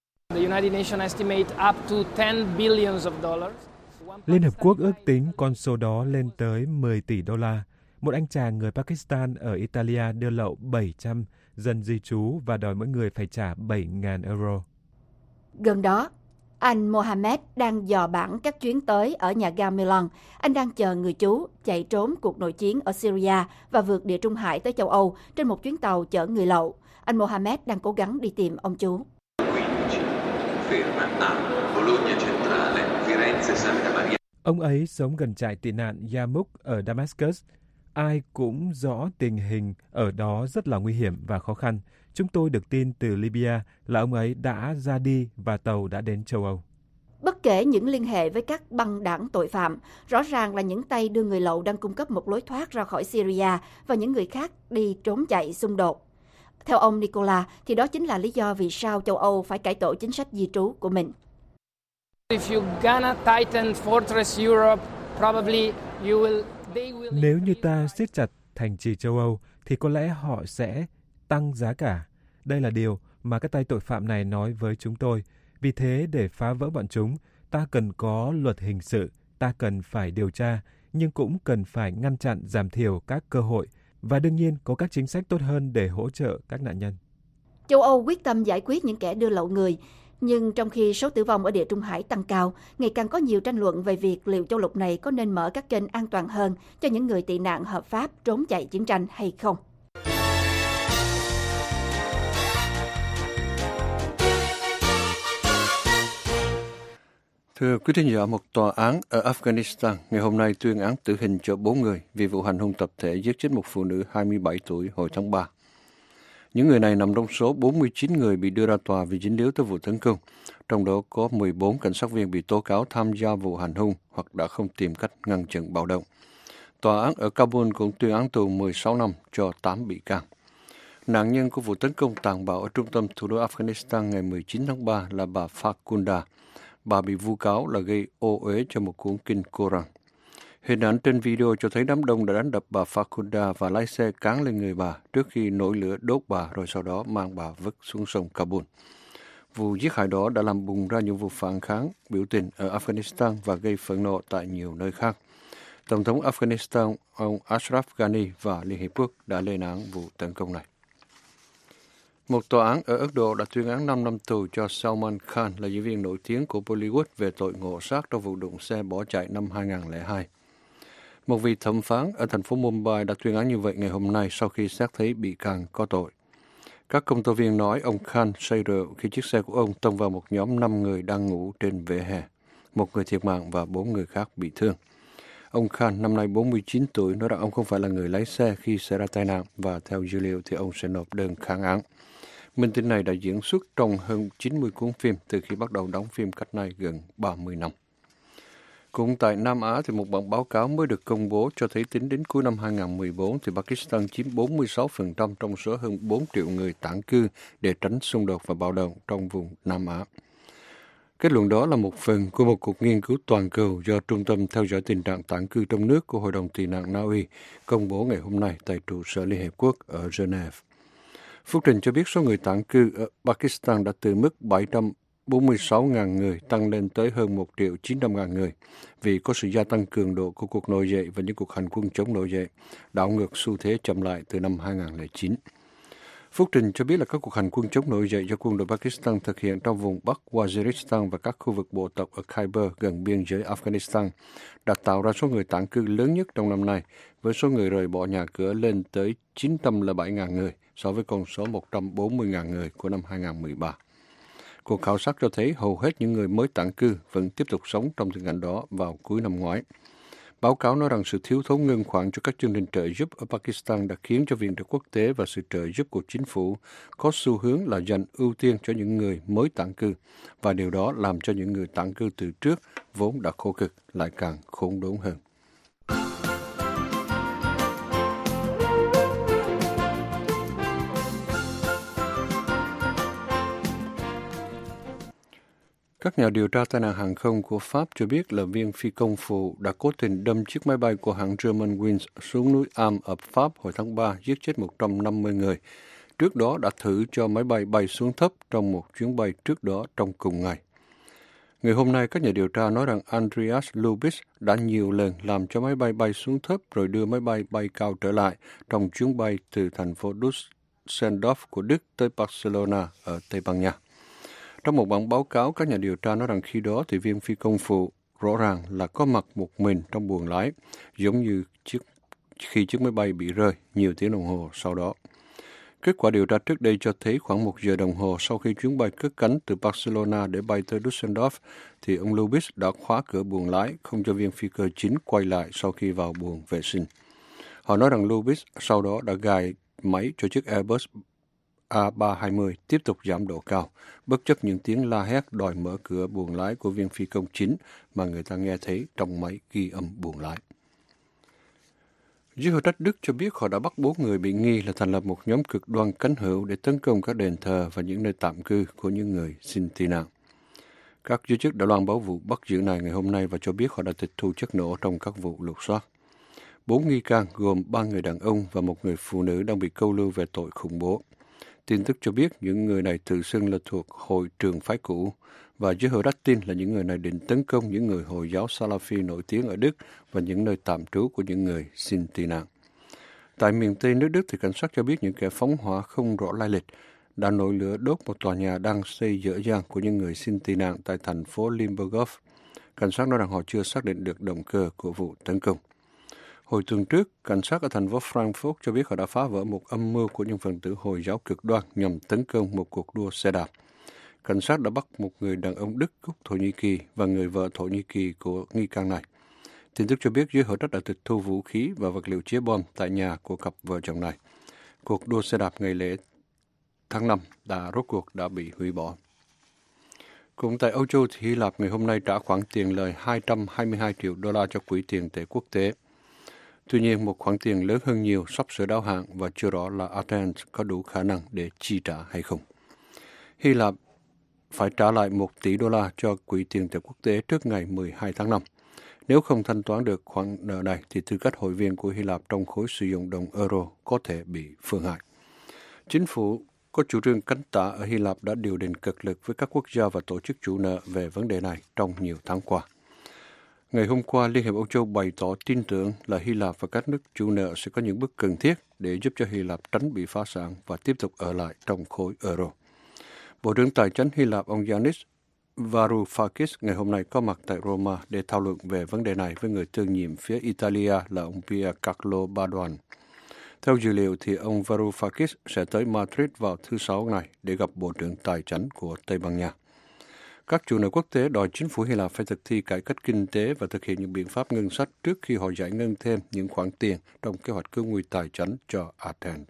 Liên Hợp Quốc ước tính con số đó lên tới mười tỷ đô la. Một anh chàng người Pakistan ở Italia đưa lậu bảy trăm dân di trú và đòi mỗi người phải trả bảy nghìn euro. Gần đó, anh Mohammed đang dò bảng các chuyến tới ở nhà ga Milan. Anh đang chờ người chú chạy trốn cuộc nội chiến ở Syria và vượt Địa Trung Hải tới châu Âu trên một chuyến tàu chở người lậu. Anh Mohammed đang cố gắng đi tìm ông chú. Ông ấy sống gần trại tị nạn Yarmouk ở Damascus. Ai cũng rõ tình hình ở đó rất là nguy hiểm và khó khăn. Chúng tôi được tin từ Libya là ông ấy đã ra đi và tàu đã đến châu Âu. Bất kể những liên hệ với các băng đảng tội phạm, rõ ràng là những tay đưa người lậu đang cung cấp một lối thoát ra khỏi Syria và những người khác đi trốn chạy xung đột. Theo ông Nicola, thì đó chính là lý do vì sao châu Âu phải cải tổ chính sách di trú của mình. Nếu như ta siết chặt thành trì châu Âu, thì có lẽ họ sẽ tăng giá cả. Đây là điều mà các tay tội phạm này nói với chúng tôi. Vì thế, để phá vỡ bọn chúng, ta cần có luật hình sự, ta cần phải điều tra, nhưng cũng cần phải ngăn chặn, giảm thiểu các cơ hội và đương nhiên có các chính sách tốt hơn để hỗ trợ các nạn nhân. Châu Âu quyết tâm giải quyết những kẻ đưa lậu người, nhưng trong khi số tử vong ở Địa Trung Hải tăng cao, ngày càng có nhiều tranh luận về việc liệu châu lục này có nên mở các kênh an toàn hơn cho những người tị nạn hợp pháp trốn chạy chiến tranh hay không. Thưa quý thính giả, một tòa án ở Afghanistan ngày hôm nay tuyên án tử hình cho bốn người vì vụ hành hung tập thể giết chết một phụ nữ hai mươi bảy tuổi hồi tháng ba. Những người này nằm trong số bốn mươi chín người bị đưa ra tòa vì dính líu tới vụ tấn công, trong đó có mười bốn cảnh sát viên bị tố cáo tham gia vụ hành hung hoặc đã không tìm cách ngăn chặn bạo động. Tòa án ở Kabul cũng tuyên án tù mười sáu năm cho tám bị can. Nạn nhân của vụ tấn công tàn bạo ở trung tâm thủ đô Afghanistan ngày mười chín tháng ba là bà Farkhunda. Bà bị vu cáo là gây ô uế cho một cuốn kinh Koran. Hình ảnh trên video cho thấy đám đông đã đánh đập bà Farkhunda và lái xe cán lên người bà trước khi nổi lửa đốt bà rồi sau đó mang bà vứt xuống sông Kabul. Vụ giết hại đó đã làm bùng ra những vụ phản kháng, biểu tình ở Afghanistan và gây phẫn nộ tại nhiều nơi khác. Tổng thống Afghanistan ông Ashraf Ghani và Liên Hiệp Quốc đã lên án vụ tấn công này. Một tòa án ở Ấn Độ đã tuyên án năm năm tù cho Salman Khan là diễn viên nổi tiếng của Bollywood về tội ngộ sát trong vụ đụng xe bỏ chạy năm hai không không hai. Một vị thẩm phán ở thành phố Mumbai đã tuyên án như vậy ngày hôm nay sau khi xét thấy bị can có tội. Các công tố viên nói ông Khan say rượu khi chiếc xe của ông tông vào một nhóm năm người đang ngủ trên vỉa hè. Một người thiệt mạng và bốn người khác bị thương. Ông Khan, năm nay bốn mươi chín tuổi, nói rằng ông không phải là người lái xe khi xảy ra tai nạn và theo dữ liệu thì ông sẽ nộp đơn kháng án. Minh tinh này đã diễn xuất trong hơn chín mươi cuốn phim từ khi bắt đầu đóng phim cách nay gần ba mươi năm. Cũng tại Nam Á, thì một bản báo cáo mới được công bố cho thấy tính đến cuối năm hai nghìn không trăm mười bốn, thì Pakistan chiếm bốn mươi sáu phần trăm trong số hơn bốn triệu người tản cư để tránh xung đột và bạo động trong vùng Nam Á. Kết luận đó là một phần của một cuộc nghiên cứu toàn cầu do Trung tâm Theo dõi tình trạng tản cư trong nước của Hội đồng tị nạn Na Uy công bố ngày hôm nay tại trụ sở Liên Hiệp Quốc ở Geneva. Phúc trình cho biết số người tản cư ở Pakistan đã từ mức bảy trăm bốn mươi sáu nghìn người tăng lên tới hơn một triệu chín trăm nghìn người vì có sự gia tăng cường độ của cuộc nổi dậy và những cuộc hành quân chống nổi dậy, đảo ngược xu thế chậm lại từ năm hai nghìn không trăm lẻ chín. Phúc trình cho biết là các cuộc hành quân chống nổi dậy do quân đội Pakistan thực hiện trong vùng Bắc Waziristan và các khu vực bộ tộc ở Khyber gần biên giới Afghanistan đã tạo ra số người tản cư lớn nhất trong năm nay, với số người rời bỏ nhà cửa lên tới chín trăm lẻ bảy nghìn người so với con số một trăm bốn mươi nghìn người của năm hai nghìn không trăm mười ba. Cuộc khảo sát cho thấy hầu hết những người mới tản cư vẫn tiếp tục sống trong tình cảnh đó vào cuối năm ngoái. Báo cáo nói rằng sự thiếu thốn ngân khoản cho các chương trình trợ giúp ở Pakistan đã khiến cho viện trợ quốc tế và sự trợ giúp của chính phủ có xu hướng là dành ưu tiên cho những người mới tản cư, và điều đó làm cho những người tản cư từ trước vốn đã khổ cực lại càng khốn đốn hơn. Các nhà điều tra tai nạn hàng không của Pháp cho biết là viên phi công phụ đã cố tình đâm chiếc máy bay của hãng German Wings xuống núi Alps ở Pháp hồi tháng ba, giết chết một trăm năm mươi người. Trước đó đã thử cho máy bay bay xuống thấp trong một chuyến bay trước đó trong cùng ngày. Ngày hôm nay, các nhà điều tra nói rằng Andreas Lubitz đã nhiều lần làm cho máy bay bay xuống thấp rồi đưa máy bay bay cao trở lại trong chuyến bay từ thành phố Düsseldorf của Đức tới Barcelona ở Tây Ban Nha. Trong một bản báo cáo, các nhà điều tra nói rằng khi đó thì viên phi công phụ rõ ràng là có mặt một mình trong buồng lái, giống như chiếc, khi chiếc máy bay bị rơi nhiều tiếng đồng hồ sau đó. Kết quả điều tra trước đây cho thấy khoảng một giờ đồng hồ sau khi chuyến bay cất cánh từ Barcelona để bay tới Düsseldorf, thì ông Lubitz đã khóa cửa buồng lái, không cho viên phi cơ chính quay lại sau khi vào buồng vệ sinh. Họ nói rằng Lubitz sau đó đã gài máy cho chiếc Airbus A ba trăm hai mươi tiếp tục giảm độ cao, bất chấp những tiếng la hét đòi mở cửa buồng lái của viên phi công chính mà người ta nghe thấy trong máy ghi âm buồng lái. Giới hữu trách Đức cho biết họ đã bắt bốn người bị nghi là thành lập một nhóm cực đoan cánh hữu để tấn công các đền thờ và những nơi tạm cư của những người xin tị nạn. Các giới chức đã loan báo vụ bắt giữ này ngày hôm nay và cho biết họ đã tịch thu chất nổ trong các vụ lục soát. Bốn nghi can gồm ba người đàn ông và một người phụ nữ đang bị câu lưu về tội khủng bố. Tin tức cho biết những người này tự xưng là thuộc hội trường phái cũ, và giới hữu trách tin là những người này định tấn công những người Hồi giáo Salafi nổi tiếng ở Đức và những nơi tạm trú của những người xin tị nạn. Tại miền Tây nước Đức, thì cảnh sát cho biết những kẻ phóng hỏa không rõ lai lịch đã nổi lửa đốt một tòa nhà đang xây dở dang của những người xin tị nạn tại thành phố Limburg. Cảnh sát nói rằng họ chưa xác định được động cơ của vụ tấn công. Hồi tuần trước, cảnh sát ở thành phố Frankfurt cho biết họ đã phá vỡ một âm mưu của những phần tử Hồi giáo cực đoan nhằm tấn công một cuộc đua xe đạp. Cảnh sát đã bắt một người đàn ông Đức gốc Thổ Nhĩ Kỳ và người vợ Thổ Nhĩ Kỳ của nghi can này. Tin tức cho biết giới hữu trách đã tịch thu vũ khí và vật liệu chế bom tại nhà của cặp vợ chồng này. Cuộc đua xe đạp ngày lễ tháng năm đã rốt cuộc đã bị hủy bỏ. Cũng tại Âu Châu, thì Hy Lạp ngày hôm nay trả khoản tiền lời hai trăm hai mươi hai triệu đô la cho quỹ tiền tệ quốc tế. Tuy nhiên, một khoản tiền lớn hơn nhiều sắp sửa đáo hạn và chưa rõ là Athens có đủ khả năng để chi trả hay không. Hy Lạp phải trả lại một tỷ đô la cho quỹ tiền tệ quốc tế trước ngày mười hai tháng năm. Nếu không thanh toán được khoản nợ này, thì tư cách hội viên của Hy Lạp trong khối sử dụng đồng euro có thể bị phương hại. Chính phủ có chủ trương cánh tả ở Hy Lạp đã điều đình cực lực với các quốc gia và tổ chức chủ nợ về vấn đề này trong nhiều tháng qua. Ngày hôm qua, Liên hiệp Âu Châu bày tỏ tin tưởng là Hy Lạp và các nước chủ nợ sẽ có những bước cần thiết để giúp cho Hy Lạp tránh bị phá sản và tiếp tục ở lại trong khối euro. Bộ trưởng Tài chính Hy Lạp ông Yanis Varoufakis ngày hôm nay có mặt tại Roma để thảo luận về vấn đề này với người tương nhiệm phía Italia là ông Piercarlo Padoan. Theo dữ liệu thì ông Varoufakis sẽ tới Madrid vào thứ Sáu này để gặp Bộ trưởng Tài chính của Tây Ban Nha. Các chủ nợ quốc tế đòi chính phủ Hy Lạp phải thực thi cải cách kinh tế và thực hiện những biện pháp ngân sách trước khi họ giải ngân thêm những khoản tiền trong kế hoạch cứu nguy tài chánh cho Athens.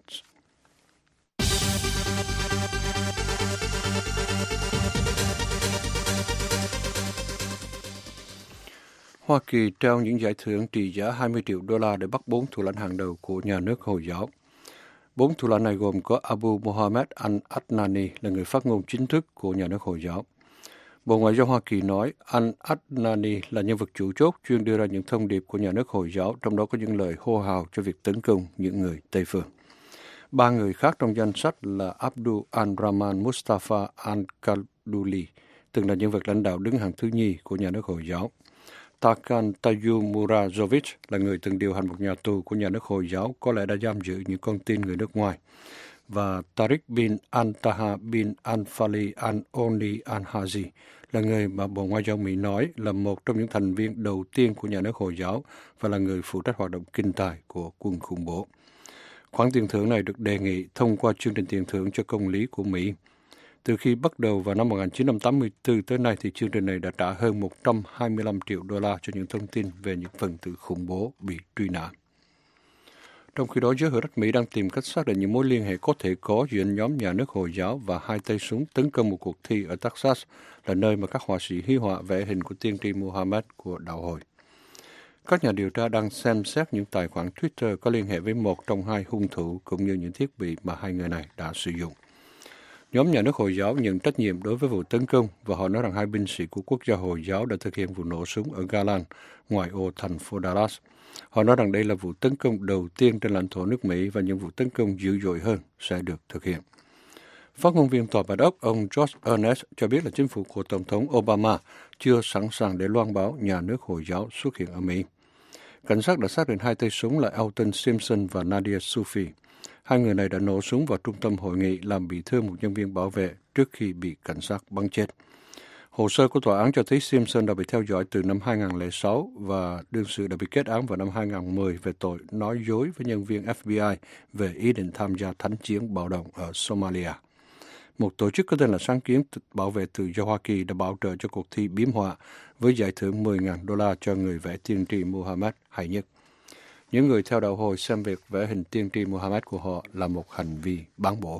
Hoa Kỳ trao những giải thưởng trị giá hai mươi triệu đô la để bắt bốn thủ lãnh hàng đầu của nhà nước Hồi giáo. Bốn thủ lãnh này gồm có Abu Mohammed al-Adnani là người phát ngôn chính thức của nhà nước Hồi giáo. Bộ Ngoại giao Hoa Kỳ nói al-Adnani là nhân vật chủ chốt chuyên đưa ra những thông điệp của nhà nước Hồi giáo, trong đó có những lời hô hào cho việc tấn công những người Tây phương. Ba người khác trong danh sách là Abdul al-Rahman Mustafa al-Kalduli, từng là nhân vật lãnh đạo đứng hàng thứ nhì của nhà nước Hồi giáo. Tarkan Tayyumurazovic là người từng điều hành một nhà tù của nhà nước Hồi giáo, có lẽ đã giam giữ những con tin người nước ngoài. Và Tariq bin Antaha bin Anfali al-Oni al-Haji là người mà Bộ Ngoại giao Mỹ nói là một trong những thành viên đầu tiên của nhà nước Hồi giáo và là người phụ trách hoạt động kinh tài của quân khủng bố. Khoản tiền thưởng này được đề nghị thông qua chương trình tiền thưởng cho công lý của Mỹ. Từ khi bắt đầu vào năm một nghìn chín trăm tám mươi tư tới nay thì chương trình này đã trả hơn một trăm hai mươi lăm triệu đô la cho những thông tin về những phần tử khủng bố bị truy nã. Trong khi đó, giới hữu trách Mỹ đang tìm cách xác định những mối liên hệ có thể có giữa nhóm nhà nước Hồi giáo và hai tay súng tấn công một cuộc thi ở Texas, là nơi mà các họa sĩ huy họa vẽ hình của tiên tri Muhammad của đạo Hồi. Các nhà điều tra đang xem xét những tài khoản Twitter có liên hệ với một trong hai hung thủ cũng như những thiết bị mà hai người này đã sử dụng. Nhóm nhà nước Hồi giáo nhận trách nhiệm đối với vụ tấn công và họ nói rằng hai binh sĩ của quốc gia Hồi giáo đã thực hiện vụ nổ súng ở Galan, ngoại ô thành phố Dallas. Họ nói rằng đây là vụ tấn công đầu tiên trên lãnh thổ nước Mỹ và những vụ tấn công dữ dội hơn sẽ được thực hiện. Phát ngôn viên Tòa Bạch Ốc, ông George Ernest cho biết là chính phủ của Tổng thống Obama chưa sẵn sàng để loan báo nhà nước Hồi giáo xuất hiện ở Mỹ. Cảnh sát đã xác định hai tay súng là Elton Simpson và Nadia Sufi. Hai người này đã nổ súng vào trung tâm hội nghị làm bị thương một nhân viên bảo vệ trước khi bị cảnh sát bắn chết. Hồ sơ của tòa án cho thấy Simpson đã bị theo dõi từ năm hai nghìn không trăm lẻ sáu và đương sự đã bị kết án vào năm hai nghìn không trăm mười về tội nói dối với nhân viên F B I về ý định tham gia thánh chiến bạo động ở Somalia. Một tổ chức có tên là Sáng kiến bảo vệ tự do Hoa Kỳ đã bảo trợ cho cuộc thi biếm họa với giải thưởng mười nghìn đô la cho người vẽ tiên tri Muhammad hay nhất. Những người theo đạo Hồi xem việc vẽ hình tiên tri Muhammad của họ là một hành vi bán bổ.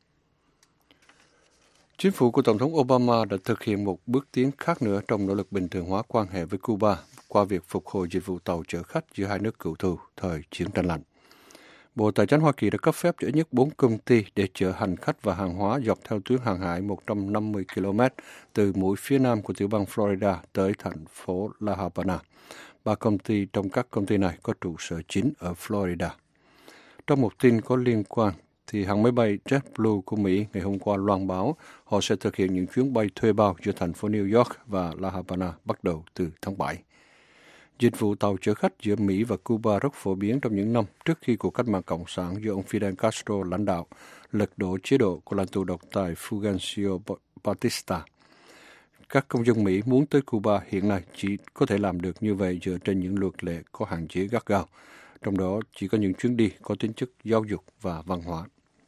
Chính phủ của Tổng thống Obama đã thực hiện một bước tiến khác nữa trong nỗ lực bình thường hóa quan hệ với Cuba qua việc phục hồi dịch vụ tàu chở khách giữa hai nước cựu thù thời chiến tranh lạnh. Bộ Tài chính Hoa Kỳ đã cấp phép cho ít nhất bốn công ty để chở hành khách và hàng hóa dọc theo tuyến hàng hải một trăm năm mươi ki lô mét từ mũi phía nam của tiểu bang Florida tới thành phố La Habana. Ba công ty trong các công ty này có trụ sở chính ở Florida. Trong một tin có liên quan, thì hãng máy bay JetBlue của Mỹ ngày hôm qua loan báo họ sẽ thực hiện những chuyến bay thuê bao giữa thành phố New York và La Habana bắt đầu từ tháng bảy. Dịch vụ tàu chở khách giữa Mỹ và Cuba rất phổ biến trong những năm trước khi cuộc cách mạng Cộng sản do ông Fidel Castro lãnh đạo lật đổ chế độ của lãnh tụ độc tài Fulgencio Batista. Các công dân Mỹ muốn tới Cuba hiện nay chỉ có thể làm được như vậy dựa trên những luật lệ có hạn chế gắt gao, trong đó chỉ có những chuyến đi có tính chất giáo dục và văn hóa.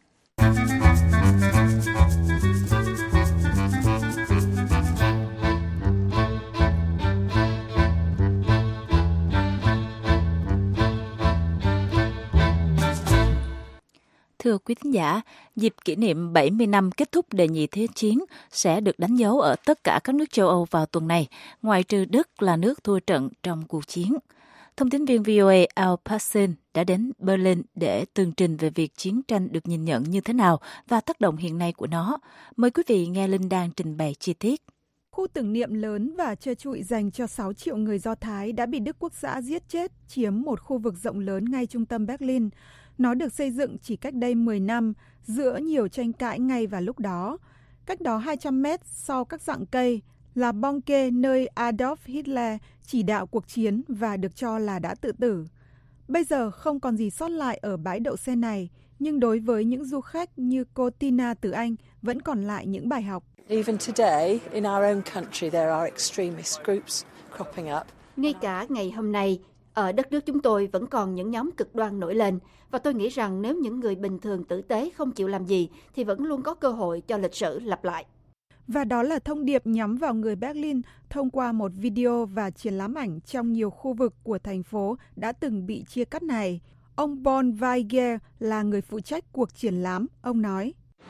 Thưa quý thính giả, dịp kỷ niệm bảy mươi năm kết thúc Đệ nhị Thế chiến sẽ được đánh dấu ở tất cả các nước châu Âu vào tuần này, ngoại trừ Đức là nước thua trận trong cuộc chiến. Thông tin viên vê o a Al Passin đã đến Berlin để tường trình về việc chiến tranh được nhìn nhận như thế nào và tác động hiện nay của nó. Mời quý vị nghe Linh Đan trình bày chi tiết. Khu tưởng niệm lớn và trơ trụi dành cho sáu triệu người Do Thái đã bị Đức Quốc xã giết chết, chiếm một khu vực rộng lớn ngay trung tâm Berlin. Nó được xây dựng chỉ cách đây mười năm, giữa nhiều tranh cãi ngay vào lúc đó. Cách đó hai trăm mét sau các rặng cây là Bonke, nơi Adolf Hitler chỉ đạo cuộc chiến và được cho là đã tự tử. Bây giờ không còn gì sót lại ở bãi đậu xe này, nhưng đối với những du khách như cô Tina từ Anh vẫn còn lại những bài học. Even today, in our own country, there are extremist groups cropping up. Ngay cả ngày hôm nay, ở đất nước chúng tôi vẫn còn những nhóm cực đoan nổi lên, và tôi nghĩ rằng nếu những người bình thường tử tế không chịu làm gì thì vẫn luôn có cơ hội cho lịch sử lặp lại. Và đó là thông điệp nhắm vào người Berlin thông qua một video và triển lãm ảnh trong nhiều khu vực của thành phố đã từng bị chia cắt này. Ông Paul Weiger là người phụ trách cuộc triển lãm. Ông nói,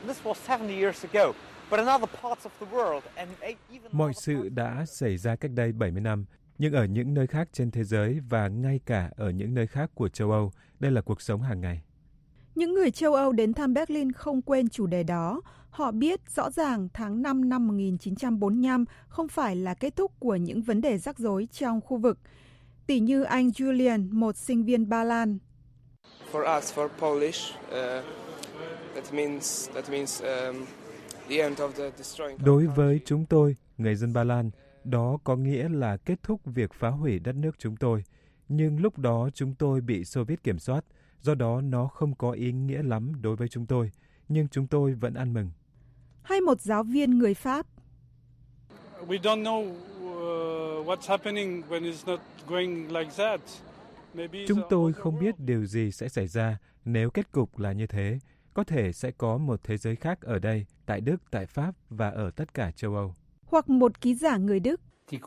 mọi sự đã xảy ra cách đây bảy mươi năm, nhưng ở những nơi khác trên thế giới và ngay cả ở những nơi khác của châu Âu, đây là cuộc sống hàng ngày. Những người châu Âu đến thăm Berlin không quên chủ đề đó. Họ biết rõ ràng tháng năm năm một nghìn chín trăm bốn mươi lăm không phải là kết thúc của những vấn đề rắc rối trong khu vực. Tỷ như anh Julian, một sinh viên Ba Lan. For us, for Polish, uh, that means that means um, the end of the destroying. Đối với chúng tôi, người dân Ba Lan, đó có nghĩa là kết thúc việc phá hủy đất nước chúng tôi. Nhưng lúc đó chúng tôi bị Xô Viết kiểm soát, do đó nó không có ý nghĩa lắm đối với chúng tôi, nhưng chúng tôi vẫn ăn mừng. Hay một giáo viên người Pháp. We don't know uh, what's happening when it's not going like that. Chúng tôi không biết điều gì sẽ xảy ra nếu kết cục là như thế. Có thể sẽ có một thế giới khác ở đây, tại Đức, tại Pháp và ở tất cả châu Âu. Hoặc một ký giả người Đức.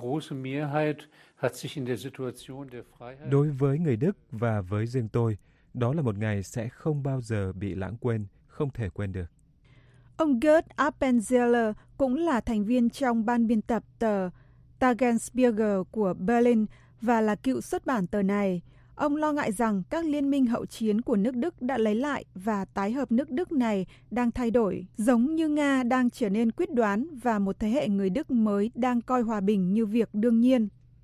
Đối với người Đức và với riêng tôi, đó là một ngày sẽ không bao giờ bị lãng quên, không thể quên được. Ông Gerd Appenzeller cũng là thành viên trong ban biên tập tờ Tagesspiegel của Berlin và là cựu xuất bản tờ này. Ông lo ngại rằng các liên minh hậu chiến của nước Đức đã lấy lại và tái hợp nước Đức này đang thay đổi, giống như Nga đang trở nên quyết đoán và một thế hệ người Đức mới đang coi hòa bình như việc đương nhiên.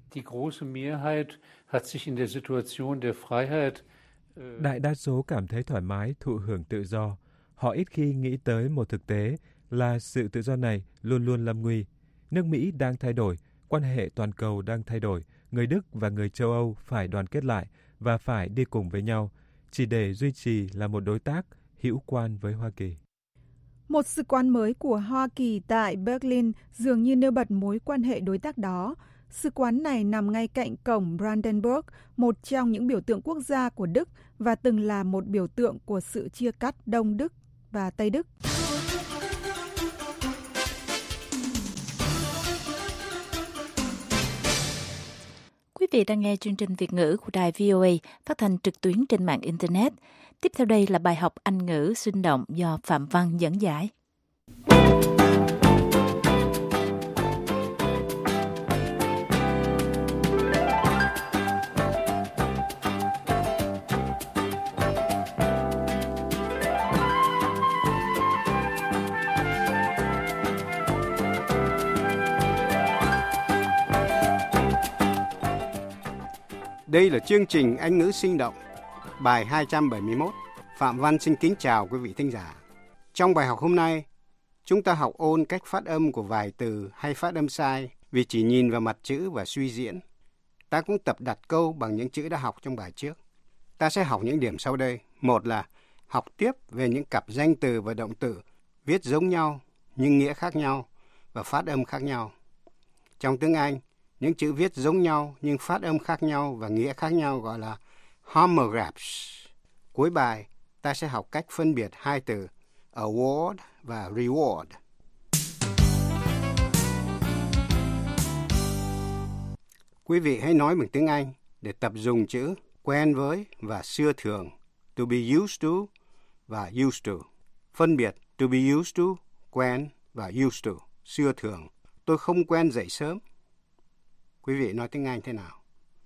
Đại đa số cảm thấy thoải mái thụ hưởng tự do. Họ ít khi nghĩ tới một thực tế là sự tự do này luôn luôn lâm nguy. Nước Mỹ đang thay đổi, quan hệ toàn cầu đang thay đổi. Người Đức và người châu Âu phải đoàn kết lại và phải đi cùng với nhau, chỉ để duy trì là một đối tác hữu quan với Hoa Kỳ. Một sứ quán mới của Hoa Kỳ tại Berlin dường như nêu bật mối quan hệ đối tác đó. Sứ quán này nằm ngay cạnh cổng Brandenburg, một trong những biểu tượng quốc gia của Đức và từng là một biểu tượng của sự chia cắt Đông Đức và Tây Đức. Quý vị đang nghe chương trình Việt ngữ của đài vê o a phát thanh trực tuyến trên mạng Internet. Tiếp theo đây là bài học Anh ngữ sinh động do Phạm Văn dẫn giải. Đây là chương trình Anh ngữ sinh động, bài hai trăm bảy mươi mốt. Phạm Văn xin kính chào quý vị thính giả. Trong bài học hôm nay, chúng ta học ôn cách phát âm của vài từ hay phát âm sai vì chỉ nhìn vào mặt chữ và suy diễn. Ta cũng tập đặt câu bằng những chữ đã học trong bài trước. Ta sẽ học những điểm sau đây. Một là học tiếp về những cặp danh từ và động từ viết giống nhau nhưng nghĩa khác nhau và phát âm khác nhau. Trong tiếng Anh, những chữ viết giống nhau nhưng phát âm khác nhau và nghĩa khác nhau gọi là homographs. Cuối bài, ta sẽ học cách phân biệt hai từ award và reward. Quý vị hãy nói bằng tiếng Anh để tập dùng chữ quen với và xưa thường, to be used to và used to. Phân biệt to be used to, quen và used to, xưa thường. Tôi không quen dậy sớm. Quý vị nói tiếng Anh thế nào?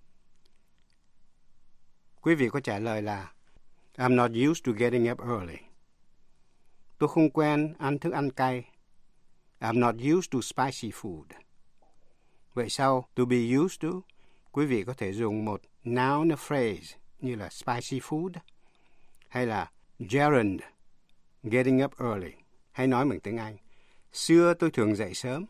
Quý vị có trả lời là I'm not used to getting up early. Tôi không quen ăn thức ăn cay. I'm not used to spicy food. Vậy sau to be used to, quý vị có thể dùng một noun phrase như là spicy food hay là gerund, getting up early. Hay nói bằng tiếng Anh, xưa tôi thường dậy sớm.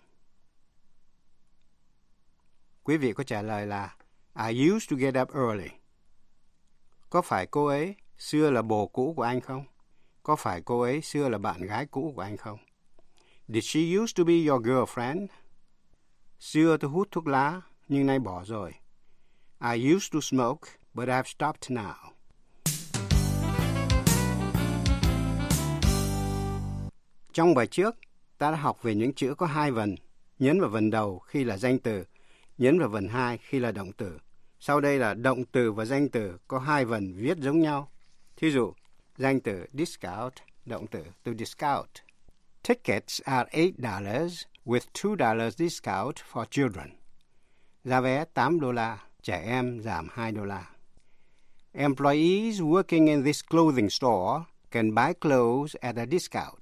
Quý vị có trả lời là I used to get up early. Có phải cô ấy xưa là bồ cũ của anh không? Có phải cô ấy xưa là bạn gái cũ của anh không? Did she used to be your girlfriend? Xưa tôi hút thuốc lá, nhưng nay bỏ rồi. I used to smoke, but I've stopped now. Trong bài trước, ta đã học về những chữ có hai vần, nhấn vào vần đầu khi là danh từ, nhấn vào vần hai khi là động từ. Sau đây là động từ và danh từ có hai vần viết giống nhau. Thí dụ, danh từ discount, động từ to discount. Tickets are eight dollars with two dollars discount for children. Giá vé tám đô la, trẻ em giảm hai đô la. Employees working in this clothing store can buy clothes at a discount.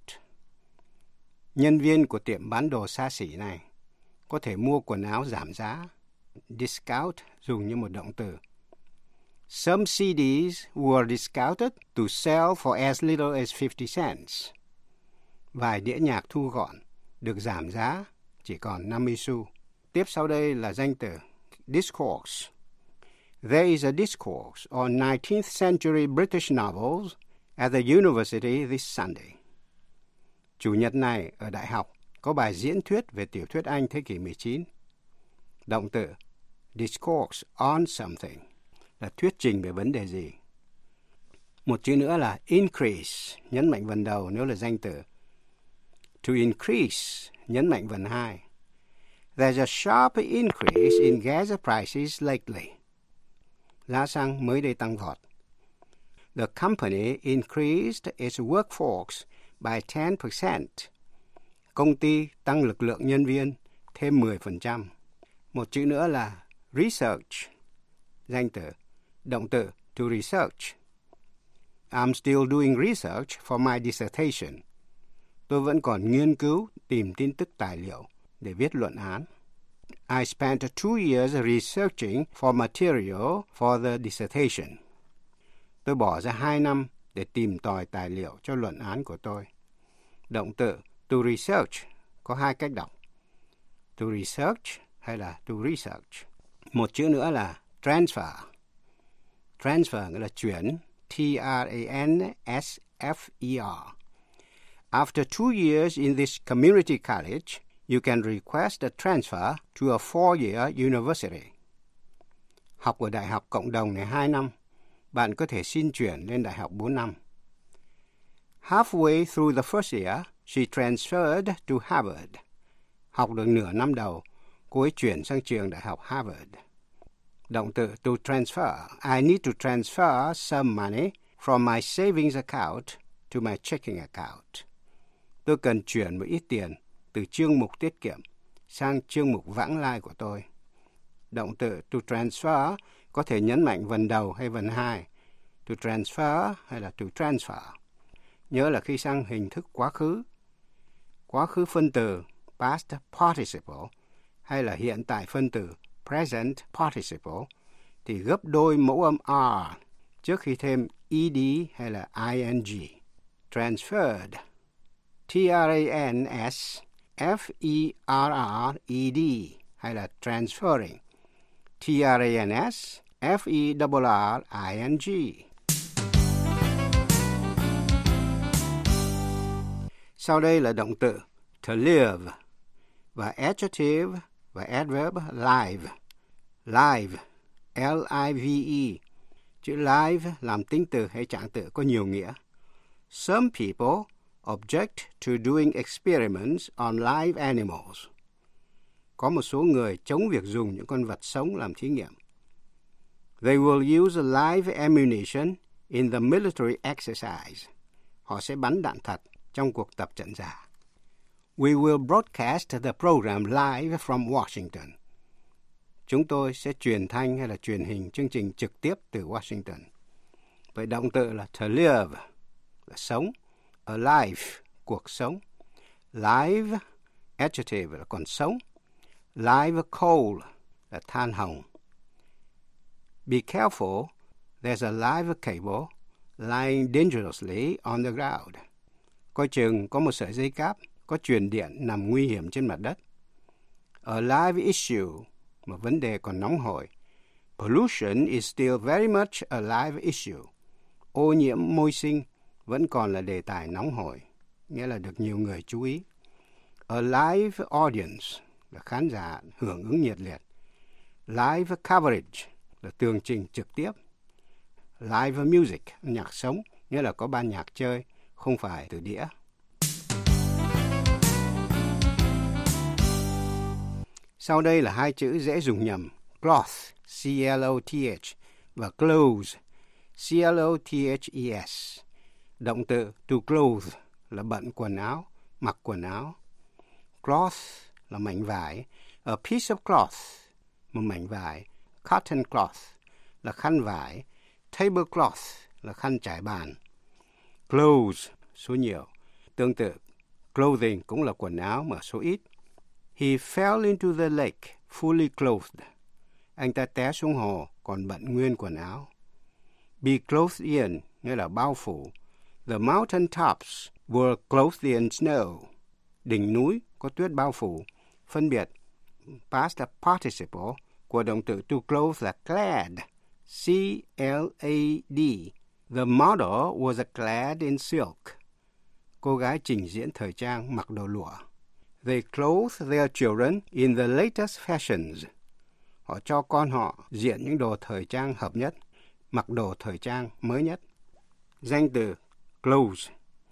Nhân viên của tiệm bán đồ xa xỉ này có thể mua quần áo giảm giá. Discount dùng như một động từ. Some C Ds were discounted to sell for as little as fifty cents. Vài đĩa nhạc thu gọn được giảm giá chỉ còn năm mươi xu. Tiếp sau đây là danh từ discourse. There is a discourse on nineteenth century British novels at the university this Sunday. Chủ nhật này ở đại học có bài diễn thuyết về tiểu thuyết Anh thế kỷ mười chín. Động từ discourse on something là thuyết trình về vấn đề gì. Một chữ nữa là increase, nhấn mạnh vần đầu nếu là danh từ. To increase, nhấn mạnh vần hai. There's a sharp increase in gas prices lately. Giá xăng mới đây tăng vọt. The company increased its workforce by ten percent. Công ty tăng lực lượng nhân viên thêm mười phần trăm. Một chữ nữa là research, danh từ, động từ to research. I'm still doing research for my dissertation. Tôi vẫn còn nghiên cứu, tìm tin tức tài liệu để viết luận án. I spent two years researching for material for the dissertation. Tôi bỏ ra hai năm để tìm tòi tài liệu cho luận án của tôi. Động từ to research có hai cách đọc. To research hay là to research. Một chữ nữa là transfer. Transfer nghĩa là chuyển. T R A N S F E R. After two years in this community college, you can request a transfer to a four-year university. Học ở đại học cộng đồng này hai năm, bạn có thể xin chuyển lên đại học bốn năm. Halfway through the first year, she transferred to Harvard. Học được nửa năm đầu, cô ấy chuyển sang trường đại học Harvard. Động từ to transfer. I need to transfer some money from my savings account to my checking account. Tôi cần chuyển một ít tiền từ chương mục tiết kiệm sang chương mục vãng lai của tôi. Động từ to transfer có thể nhấn mạnh vần đầu hay vần hai. To transfer hay là to transfer. Nhớ là khi sang hình thức quá khứ, quá khứ phân từ past participle hay là hiện tại phân từ present participle thì gấp đôi mẫu âm R trước khi thêm ed hay là ing. Transferred. T R A N S F E R R E D hay là transferring. T R A N S F E R R I N G. Sau đây là động từ to live và adjective và adverb live. Live, L I V E. Chữ live làm tính từ hay trạng từ có nhiều nghĩa. Some people object to doing experiments on live animals. Có một số người chống việc dùng những con vật sống làm thí nghiệm. They will use live ammunition in the military exercise. Họ sẽ bắn đạn thật trong cuộc tập trận giả. We will broadcast the program live from Washington. Chúng tôi sẽ truyền thanh hay là truyền hình chương trình trực tiếp từ Washington. Vậy động từ là to live là sống, alive cuộc sống, live adjective là còn sống, live coal là than hồng. Be careful, there's a live cable lying dangerously on the ground. Coi chừng có một sợi dây cáp có truyền điện nằm nguy hiểm trên mặt đất. A live issue, một vấn đề còn nóng hổi. Pollution is still very much a live issue. Ô nhiễm môi sinh vẫn còn là đề tài nóng hổi, nghĩa là được nhiều người chú ý. A live audience là khán giả hưởng ứng nhiệt liệt. Live coverage là tường trình trực tiếp. Live music, nhạc sống, nghĩa là có ban nhạc chơi, không phải từ đĩa. Sau đây là hai chữ dễ dùng nhầm, cloth, C L O T H, và clothes, C L O T H E S. Động từ to clothe là bận quần áo, mặc quần áo. Cloth là mảnh vải, a piece of cloth, một mảnh vải. Cotton cloth là khăn vải, tablecloth là khăn trải bàn. Clothes, số nhiều. Tương tự, clothing cũng là quần áo mà số ít. He fell into the lake fully clothed. Anh ta té xuống hồ còn bận nguyên quần áo. Be clothed in nghĩa là bao phủ. The mountain tops were clothed in snow. Đỉnh núi có tuyết bao phủ. Phân biệt past participle của động từ to clothe là clad, C L A D. The model was clad in silk. Cô gái trình diễn thời trang mặc đồ lụa. They clothe their children in the latest fashions. Họ cho con họ diện những đồ thời trang hợp nhất, mặc đồ thời trang mới nhất. Danh từ clothes.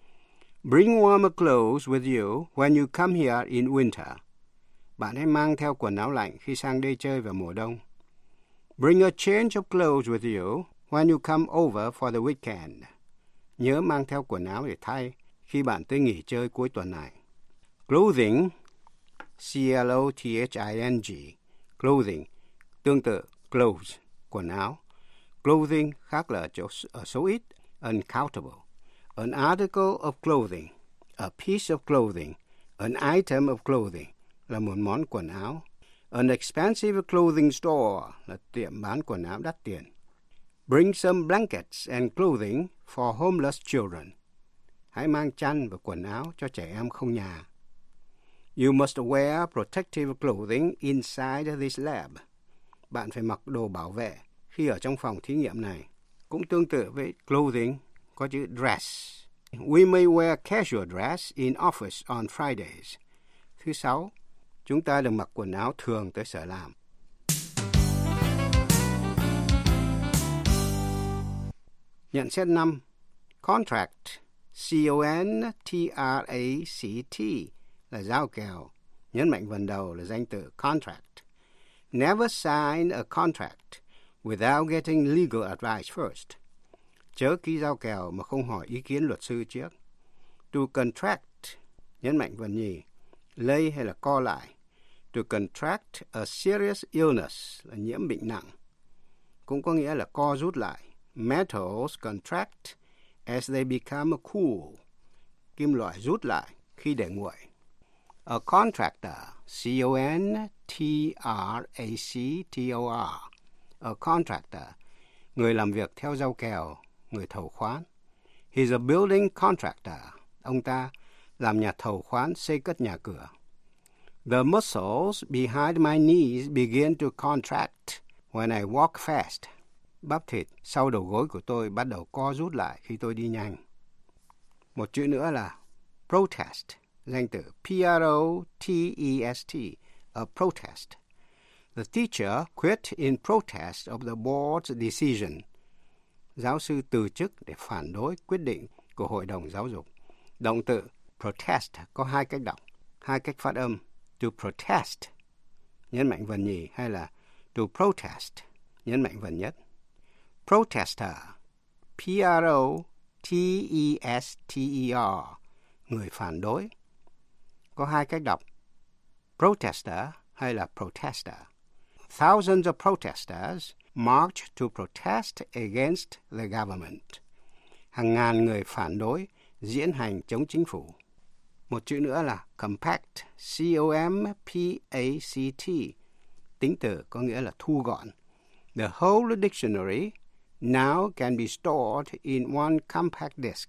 Bring warmer clothes with you when you come here in winter. Bạn hãy mang theo quần áo lạnh khi sang đây chơi vào mùa đông. Bring a change of clothes with you when you come over for the weekend. Nhớ mang theo quần áo để thay khi bạn tới nghỉ chơi cuối tuần này. Clothing, C L O T H I N G, clothing, tương tự clothes, quần áo. Clothing khác là ở, chỗ, ở số ít, uncountable. An article of clothing, a piece of clothing, an item of clothing là một món quần áo. An expensive clothing store là tiệm bán quần áo đắt tiền. Bring some blankets and clothing for homeless children. Hãy mang chăn và quần áo cho trẻ em không nhà. You must wear protective clothing inside this lab. Bạn phải mặc đồ bảo vệ khi ở trong phòng thí nghiệm này. Cũng tương tự với clothing, có chữ dress. We may wear casual dress in office on Fridays. Thứ sáu, chúng ta được mặc quần áo thường tới sở làm. Nhận xét năm. Contract, C O N T R A C T là giao kèo. Nhấn mạnh phần đầu là danh từ contract. Never sign a contract without getting legal advice first. Chớ ký giao kèo mà không hỏi ý kiến luật sư trước. To contract, nhấn mạnh phần nhì, lây hay là co lại. To contract a serious illness là nhiễm bệnh nặng. Cũng có nghĩa là co rút lại. Metals contract as they become cool. Kim loại rút lại khi để nguội. A contractor, C O N T R A C T O R. A contractor, người làm việc theo giao kèo, người thầu khoán. He's a building contractor. Ông ta làm nhà thầu khoán xây cất nhà cửa. The muscles behind my knees begin to contract when I walk fast. Bắp thịt sau đầu gối của tôi bắt đầu co rút lại khi tôi đi nhanh. Một chữ nữa là protest, danh từ P R O T E S T, a protest. The teacher quit in protest of the board's decision. Giáo sư từ chức để phản đối quyết định của Hội đồng Giáo dục. Động từ protest có hai cách đọc, hai cách phát âm. To protest, nhấn mạnh phần nhì, hay là to protest, nhấn mạnh phần nhất. Protester, P R O T E S T E R, người phản đối. Có hai cách đọc, protester hay là protester. Thousands of protesters marched to protest against the government. Hàng ngàn người phản đối diễn hành chống chính phủ. Một chữ nữa là compact, C O M P A C T, tính từ có nghĩa là thu gọn. The whole dictionary now can be stored in one compact disk.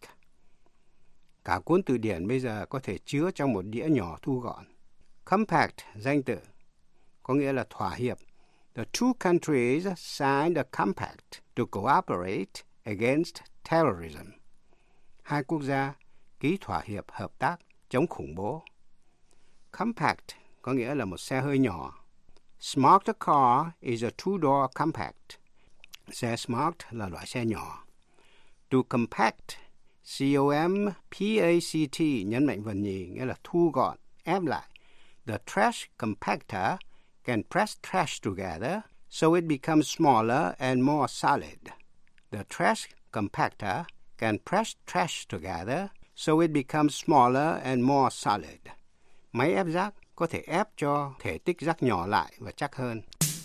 Cả cuốn từ điển bây giờ có thể chứa trong một đĩa nhỏ thu gọn. Compact, danh từ, có nghĩa là thỏa hiệp. The two countries signed a compact to cooperate against terrorism. Hai quốc gia ký thỏa hiệp hợp tác chống khủng bố. Compact có nghĩa là một xe hơi nhỏ. Smart car is a two-door compact. Xe Smart là loại xe nhỏ. To compact, C O M P A C T, nhấn mạnh phần nhì, nghĩa là thu gọn, ép lại. The trash compactor can press trash together so it becomes smaller and more solid. The trash compactor can press trash together so it becomes smaller and more solid. Máy ép rác có thể ép cho thể tích rác nhỏ lại và chắc hơn.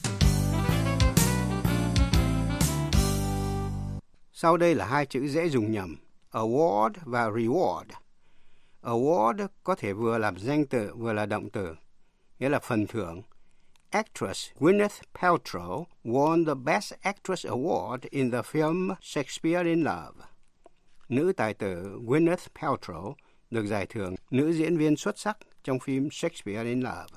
Sau đây là hai chữ dễ dùng nhầm, award và reward. Award có thể vừa là danh từ vừa là động từ, nghĩa là phần thưởng. Actress Gwyneth Paltrow won the Best Actress Award in the film Shakespeare in Love. Nữ tài tử Gwyneth Paltrow được giải thưởng nữ diễn viên xuất sắc trong phim Shakespeare in Love.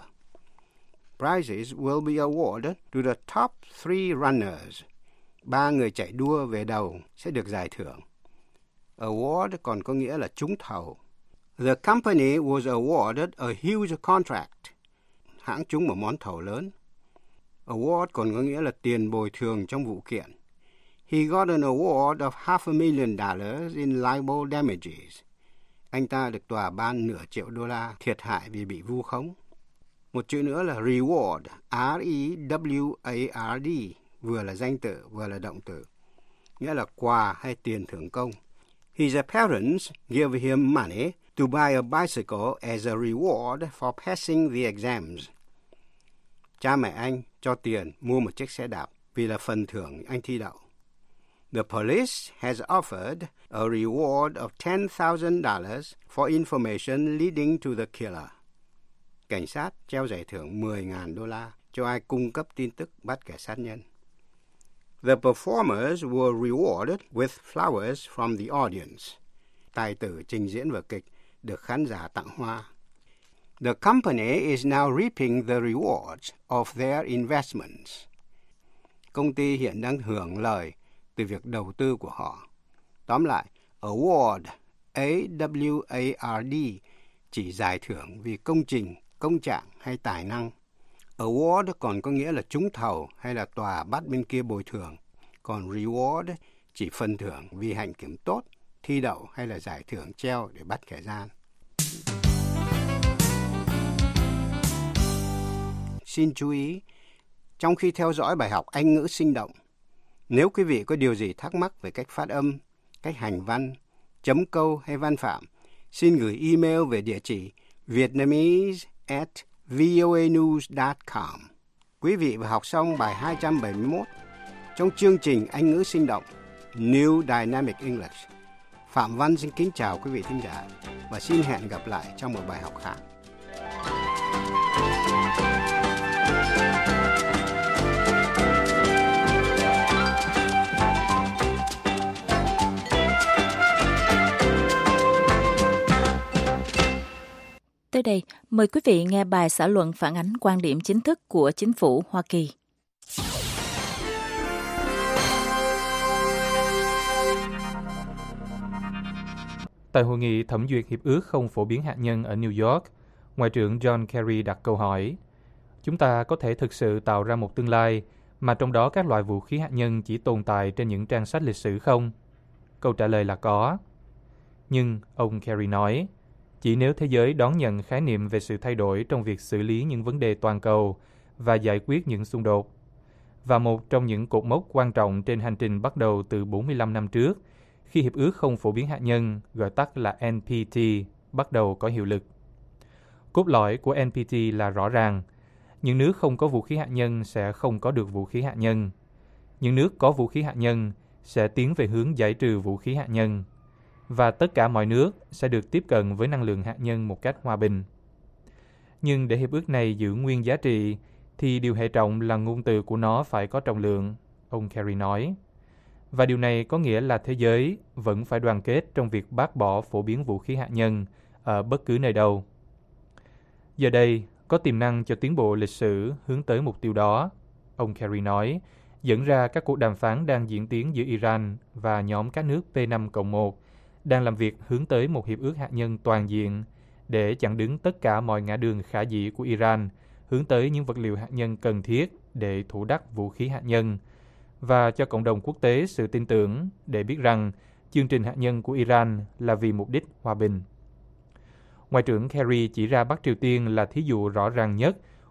Prizes will be awarded to the top three runners. Ba người chạy đua về đầu sẽ được giải thưởng. Award còn có nghĩa là trúng thầu. The company was awarded a huge contract. Hãng trúng một món thầu lớn. Award còn có nghĩa là tiền bồi thường trong vụ kiện. He got an award of half a million dollars in libel damages. Anh ta được tòa ban nửa triệu đô la thiệt hại vì bị vu khống. Một chữ nữa là reward, R E W A R D, vừa là danh từ, vừa là động từ, nghĩa là quà hay tiền thưởng công. His parents give him money to buy a bicycle as a reward for passing the exams. Cha mẹ anh cho tiền mua một chiếc xe đạp vì là phần thưởng anh thi đậu. The police has offered a reward of ten thousand dollars for information leading to the killer. Cảnh sát treo giải thưởng mười nghìn đô la cho ai cung cấp tin tức bắt kẻ sát nhân. The performers were rewarded with flowers from the audience. Tài tử trình diễn vở kịch được khán giả tặng hoa. The company is now reaping the rewards of their investments. Công ty hiện đang hưởng lời từ việc đầu tư của họ. Tóm lại, award, A W A R D, chỉ giải thưởng vì công trình, công trạng hay tài năng. Award còn có nghĩa là trúng thầu hay là tòa bắt bên kia bồi thường. Còn reward chỉ phần thưởng vì hạnh kiểm tốt, thi đậu hay là giải thưởng treo để bắt kẻ gian. Xin chú ý, trong khi theo dõi bài học Anh ngữ sinh động, nếu quý vị có điều gì thắc mắc về cách phát âm, cách hành văn, chấm câu hay văn phạm, xin gửi email về địa chỉ vietnamese at voanews dot com. Quý vị vừa học xong bài hai trăm bảy mươi mốt trong chương trình Anh ngữ sinh động New Dynamic English. Phạm Văn xin kính chào quý vị thính giả và xin hẹn gặp lại trong một bài học khác. Tới đây, mời quý vị nghe bài xã luận phản ánh quan điểm chính thức của chính phủ Hoa Kỳ. Tại hội nghị thẩm duyệt hiệp ước không phổ biến hạt nhân ở New York, Ngoại trưởng John Kerry đặt câu hỏi: chúng ta có thể thực sự tạo ra một tương lai mà trong đó các loại vũ khí hạt nhân chỉ tồn tại trên những trang sách lịch sử không? Câu trả lời là có. Nhưng, ông Kerry nói, chỉ nếu thế giới đón nhận khái niệm về sự thay đổi trong việc xử lý những vấn đề toàn cầu và giải quyết những xung đột. Và một trong những cột mốc quan trọng trên hành trình bắt đầu từ bốn mươi lăm năm trước, khi Hiệp ước không phổ biến hạt nhân, gọi tắt là N P T, bắt đầu có hiệu lực. Cốt lõi của N P T là rõ ràng. Những nước không có vũ khí hạt nhân sẽ không có được vũ khí hạt nhân. Những nước có vũ khí hạt nhân sẽ tiến về hướng giải trừ vũ khí hạt nhân. Và tất cả mọi nước sẽ được tiếp cận với năng lượng hạt nhân một cách hòa bình. Nhưng để hiệp ước này giữ nguyên giá trị, thì điều hệ trọng là ngôn từ của nó phải có trọng lượng, ông Kerry nói. Và điều này có nghĩa là thế giới vẫn phải đoàn kết trong việc bác bỏ phổ biến vũ khí hạt nhân ở bất cứ nơi đâu. Giờ đây, có tiềm năng cho tiến bộ lịch sử hướng tới mục tiêu đó, ông Kerry nói, dẫn ra các cuộc đàm phán đang diễn tiến giữa Iran và nhóm các nước P năm cộng một đang làm việc hướng tới một hiệp ước hạt nhân toàn diện để chặn đứng tất cả mọi ngã đường khả dĩ của Iran hướng tới những vật liệu hạt nhân cần thiết để thủ đắc vũ khí hạt nhân và cho cộng đồng quốc tế sự tin tưởng để biết rằng chương trình hạt nhân của Iran là vì mục đích hòa bình. Ngoại trưởng Kerry chỉ ra Bắc Triều Tiên là thí dụ rõ ràng nhất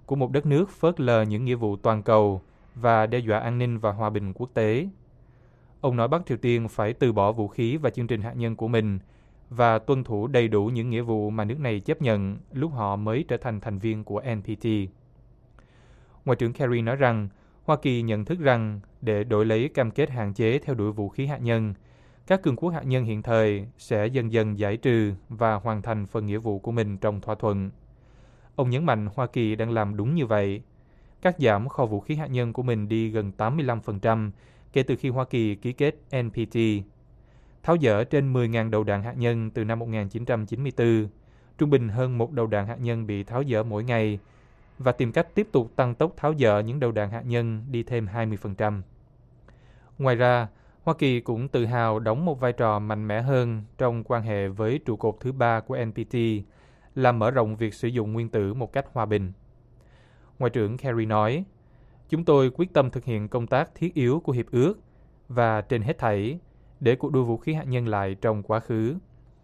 của một đất nước phớt lờ những nghĩa vụ toàn cầu và đe dọa an ninh và hòa bình quốc tế. Ông nói Bắc Triều Tiên phải từ bỏ vũ khí và chương trình hạt nhân của mình và tuân thủ đầy đủ những nghĩa vụ mà nước này chấp nhận lúc họ mới trở thành thành viên của en pê tê. Ngoại trưởng Kerry nói rằng Hoa Kỳ nhận thức rằng để đổi lấy cam kết hạn chế theo đuổi vũ khí hạt nhân, các cường quốc hạt nhân hiện thời sẽ dần dần giải trừ và hoàn thành phần nghĩa vụ của mình trong thỏa thuận. Ông nhấn mạnh Hoa Kỳ đang làm đúng như vậy, cắt giảm kho vũ khí hạt nhân của mình đi gần tám mươi lăm phần trăm kể từ khi Hoa Kỳ ký kết en pê tê, tháo dỡ trên mười nghìn đầu đạn hạt nhân từ năm một nghìn chín trăm chín mươi tư, trung bình hơn một đầu đạn hạt nhân bị tháo dỡ mỗi ngày, và tìm cách tiếp tục tăng tốc tháo dỡ những đầu đạn hạt nhân đi thêm hai mươi phần trăm. Ngoài ra, Hoa Kỳ cũng tự hào đóng một vai trò mạnh mẽ hơn trong quan hệ với trụ cột thứ ba của en pê tê, là mở rộng việc sử dụng nguyên tử một cách hòa bình. Ngoại trưởng Kerry nói, chúng tôi quyết tâm thực hiện công tác thiết yếu của Hiệp ước và trên hết thảy, để cuộc đua vũ khí hạt nhân lại trong quá khứ.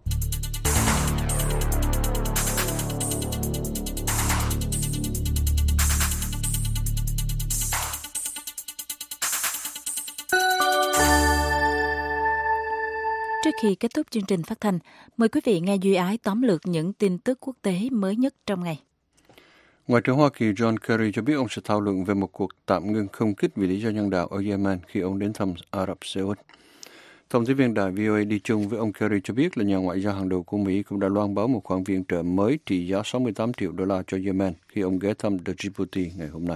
Trước khi kết thúc chương trình phát thanh, mời quý vị nghe Duy Ái tóm lược những tin tức quốc tế mới nhất trong ngày. Ngoại trưởng Hoa Kỳ John Kerry cho biết ông sẽ thảo luận về một cuộc tạm ngưng không kích vì lý do nhân đạo ở Yemen khi ông đến thăm Ả Rập Xê Út. Thông tin viên đài vê o a đi chung với ông Kerry cho biết là nhà ngoại giao hàng đầu của Mỹ cũng đã loan báo một khoản viện trợ mới trị giá sáu mươi tám triệu đô la cho Yemen khi ông ghé thăm Djibouti ngày hôm nay.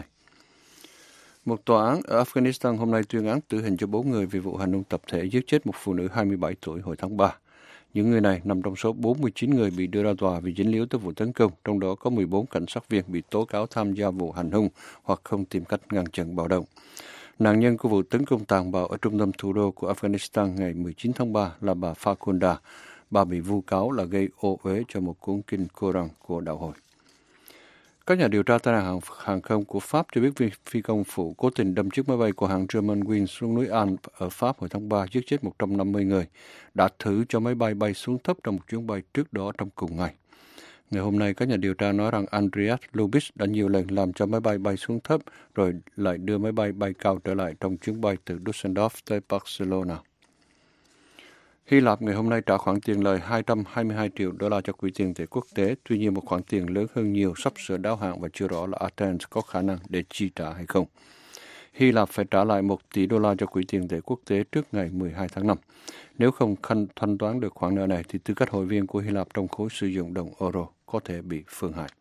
Một tòa án ở Afghanistan hôm nay tuyên án tử hình cho bốn người vì vụ hành hung tập thể giết chết một phụ nữ hai mươi bảy tuổi hồi tháng ba. Những người này nằm trong số bốn mươi chín người bị đưa ra tòa vì dính líu tới vụ tấn công, trong đó có mười bốn cảnh sát viên bị tố cáo tham gia vụ hành hung hoặc không tìm cách ngăn chặn bạo động. Nạn nhân của vụ tấn công tàn bạo ở trung tâm thủ đô của Afghanistan ngày mười chín tháng ba là bà Farkhunda. Bà bị vu cáo là gây ô uế cho một cuốn kinh Koran của đạo Hồi. Các nhà điều tra tai nạn hàng, hàng không của Pháp cho biết phi công phụ cố tình đâm chiếc máy bay của hãng Germanwings xuống núi Alps ở Pháp hồi tháng ba, giết chết một trăm năm mươi người, đã thử cho máy bay bay xuống thấp trong một chuyến bay trước đó trong cùng ngày. Ngày hôm nay, các nhà điều tra nói rằng Andreas Lubitz đã nhiều lần làm cho máy bay bay xuống thấp, rồi lại đưa máy bay bay cao trở lại trong chuyến bay từ Düsseldorf tới Barcelona. Hy Lạp ngày hôm nay trả khoản tiền lời hai trăm hai mươi hai triệu đô la cho Quỹ tiền tệ quốc tế, tuy nhiên một khoản tiền lớn hơn nhiều sắp sửa đáo hạn và chưa rõ là Athens có khả năng để chi trả hay không. Hy Lạp phải trả lại một tỷ đô la cho Quỹ tiền tệ quốc tế trước ngày mười hai tháng năm. Nếu không thanh toán được khoản nợ này thì tư cách hội viên của Hy Lạp trong khối sử dụng đồng euro có thể bị phương hại.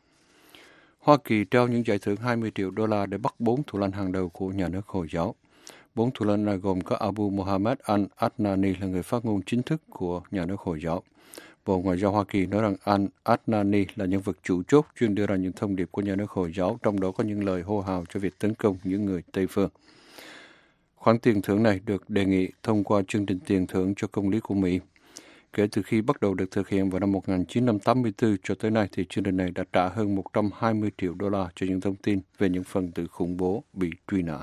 Hoa Kỳ trao những giải thưởng hai mươi triệu đô la để bắt bốn thủ lãnh hàng đầu của nhà nước Hồi giáo. Bốn thủ lãnh này gồm có Abu Mohammed al-Adnani là người phát ngôn chính thức của nhà nước Hồi giáo. Bộ Ngoại giao Hoa Kỳ nói rằng al-Adnani là nhân vật chủ chốt chuyên đưa ra những thông điệp của nhà nước Hồi giáo, trong đó có những lời hô hào cho việc tấn công những người Tây phương. Khoản tiền thưởng này được đề nghị thông qua chương trình tiền thưởng cho công lý của Mỹ. Kể từ khi bắt đầu được thực hiện vào năm một nghìn chín trăm tám mươi tư cho tới nay, thì chương trình này đã trả hơn một trăm hai mươi triệu đô la cho những thông tin về những phần tử khủng bố bị truy nã.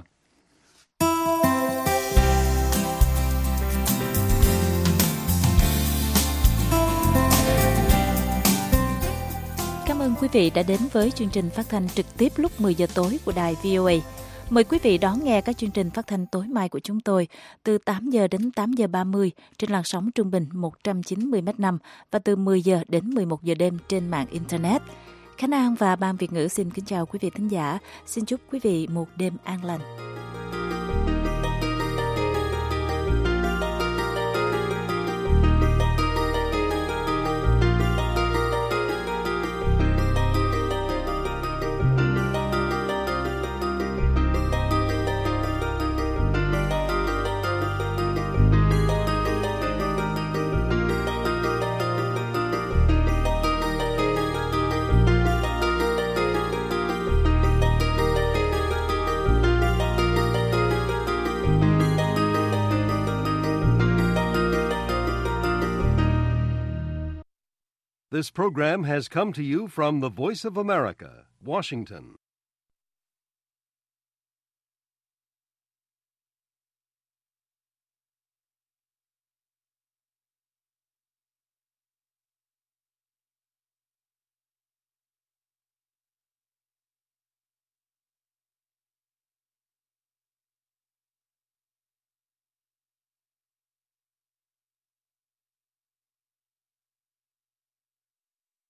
Cảm ơn quý vị đã đến với chương trình phát thanh trực tiếp lúc mười giờ tối của đài vê o a. Mời quý vị đón nghe các chương trình phát thanh tối mai của chúng tôi từ tám giờ đến tám giờ ba mươi trên làn sóng trung bình một trăm chín mươi mét năm và từ mười giờ đến mười một giờ đêm trên mạng Internet. Khánh An và Ban Việt ngữ xin kính chào quý vị thính giả. Xin chúc quý vị một đêm an lành. This program has come to you from the Voice of America, Washington.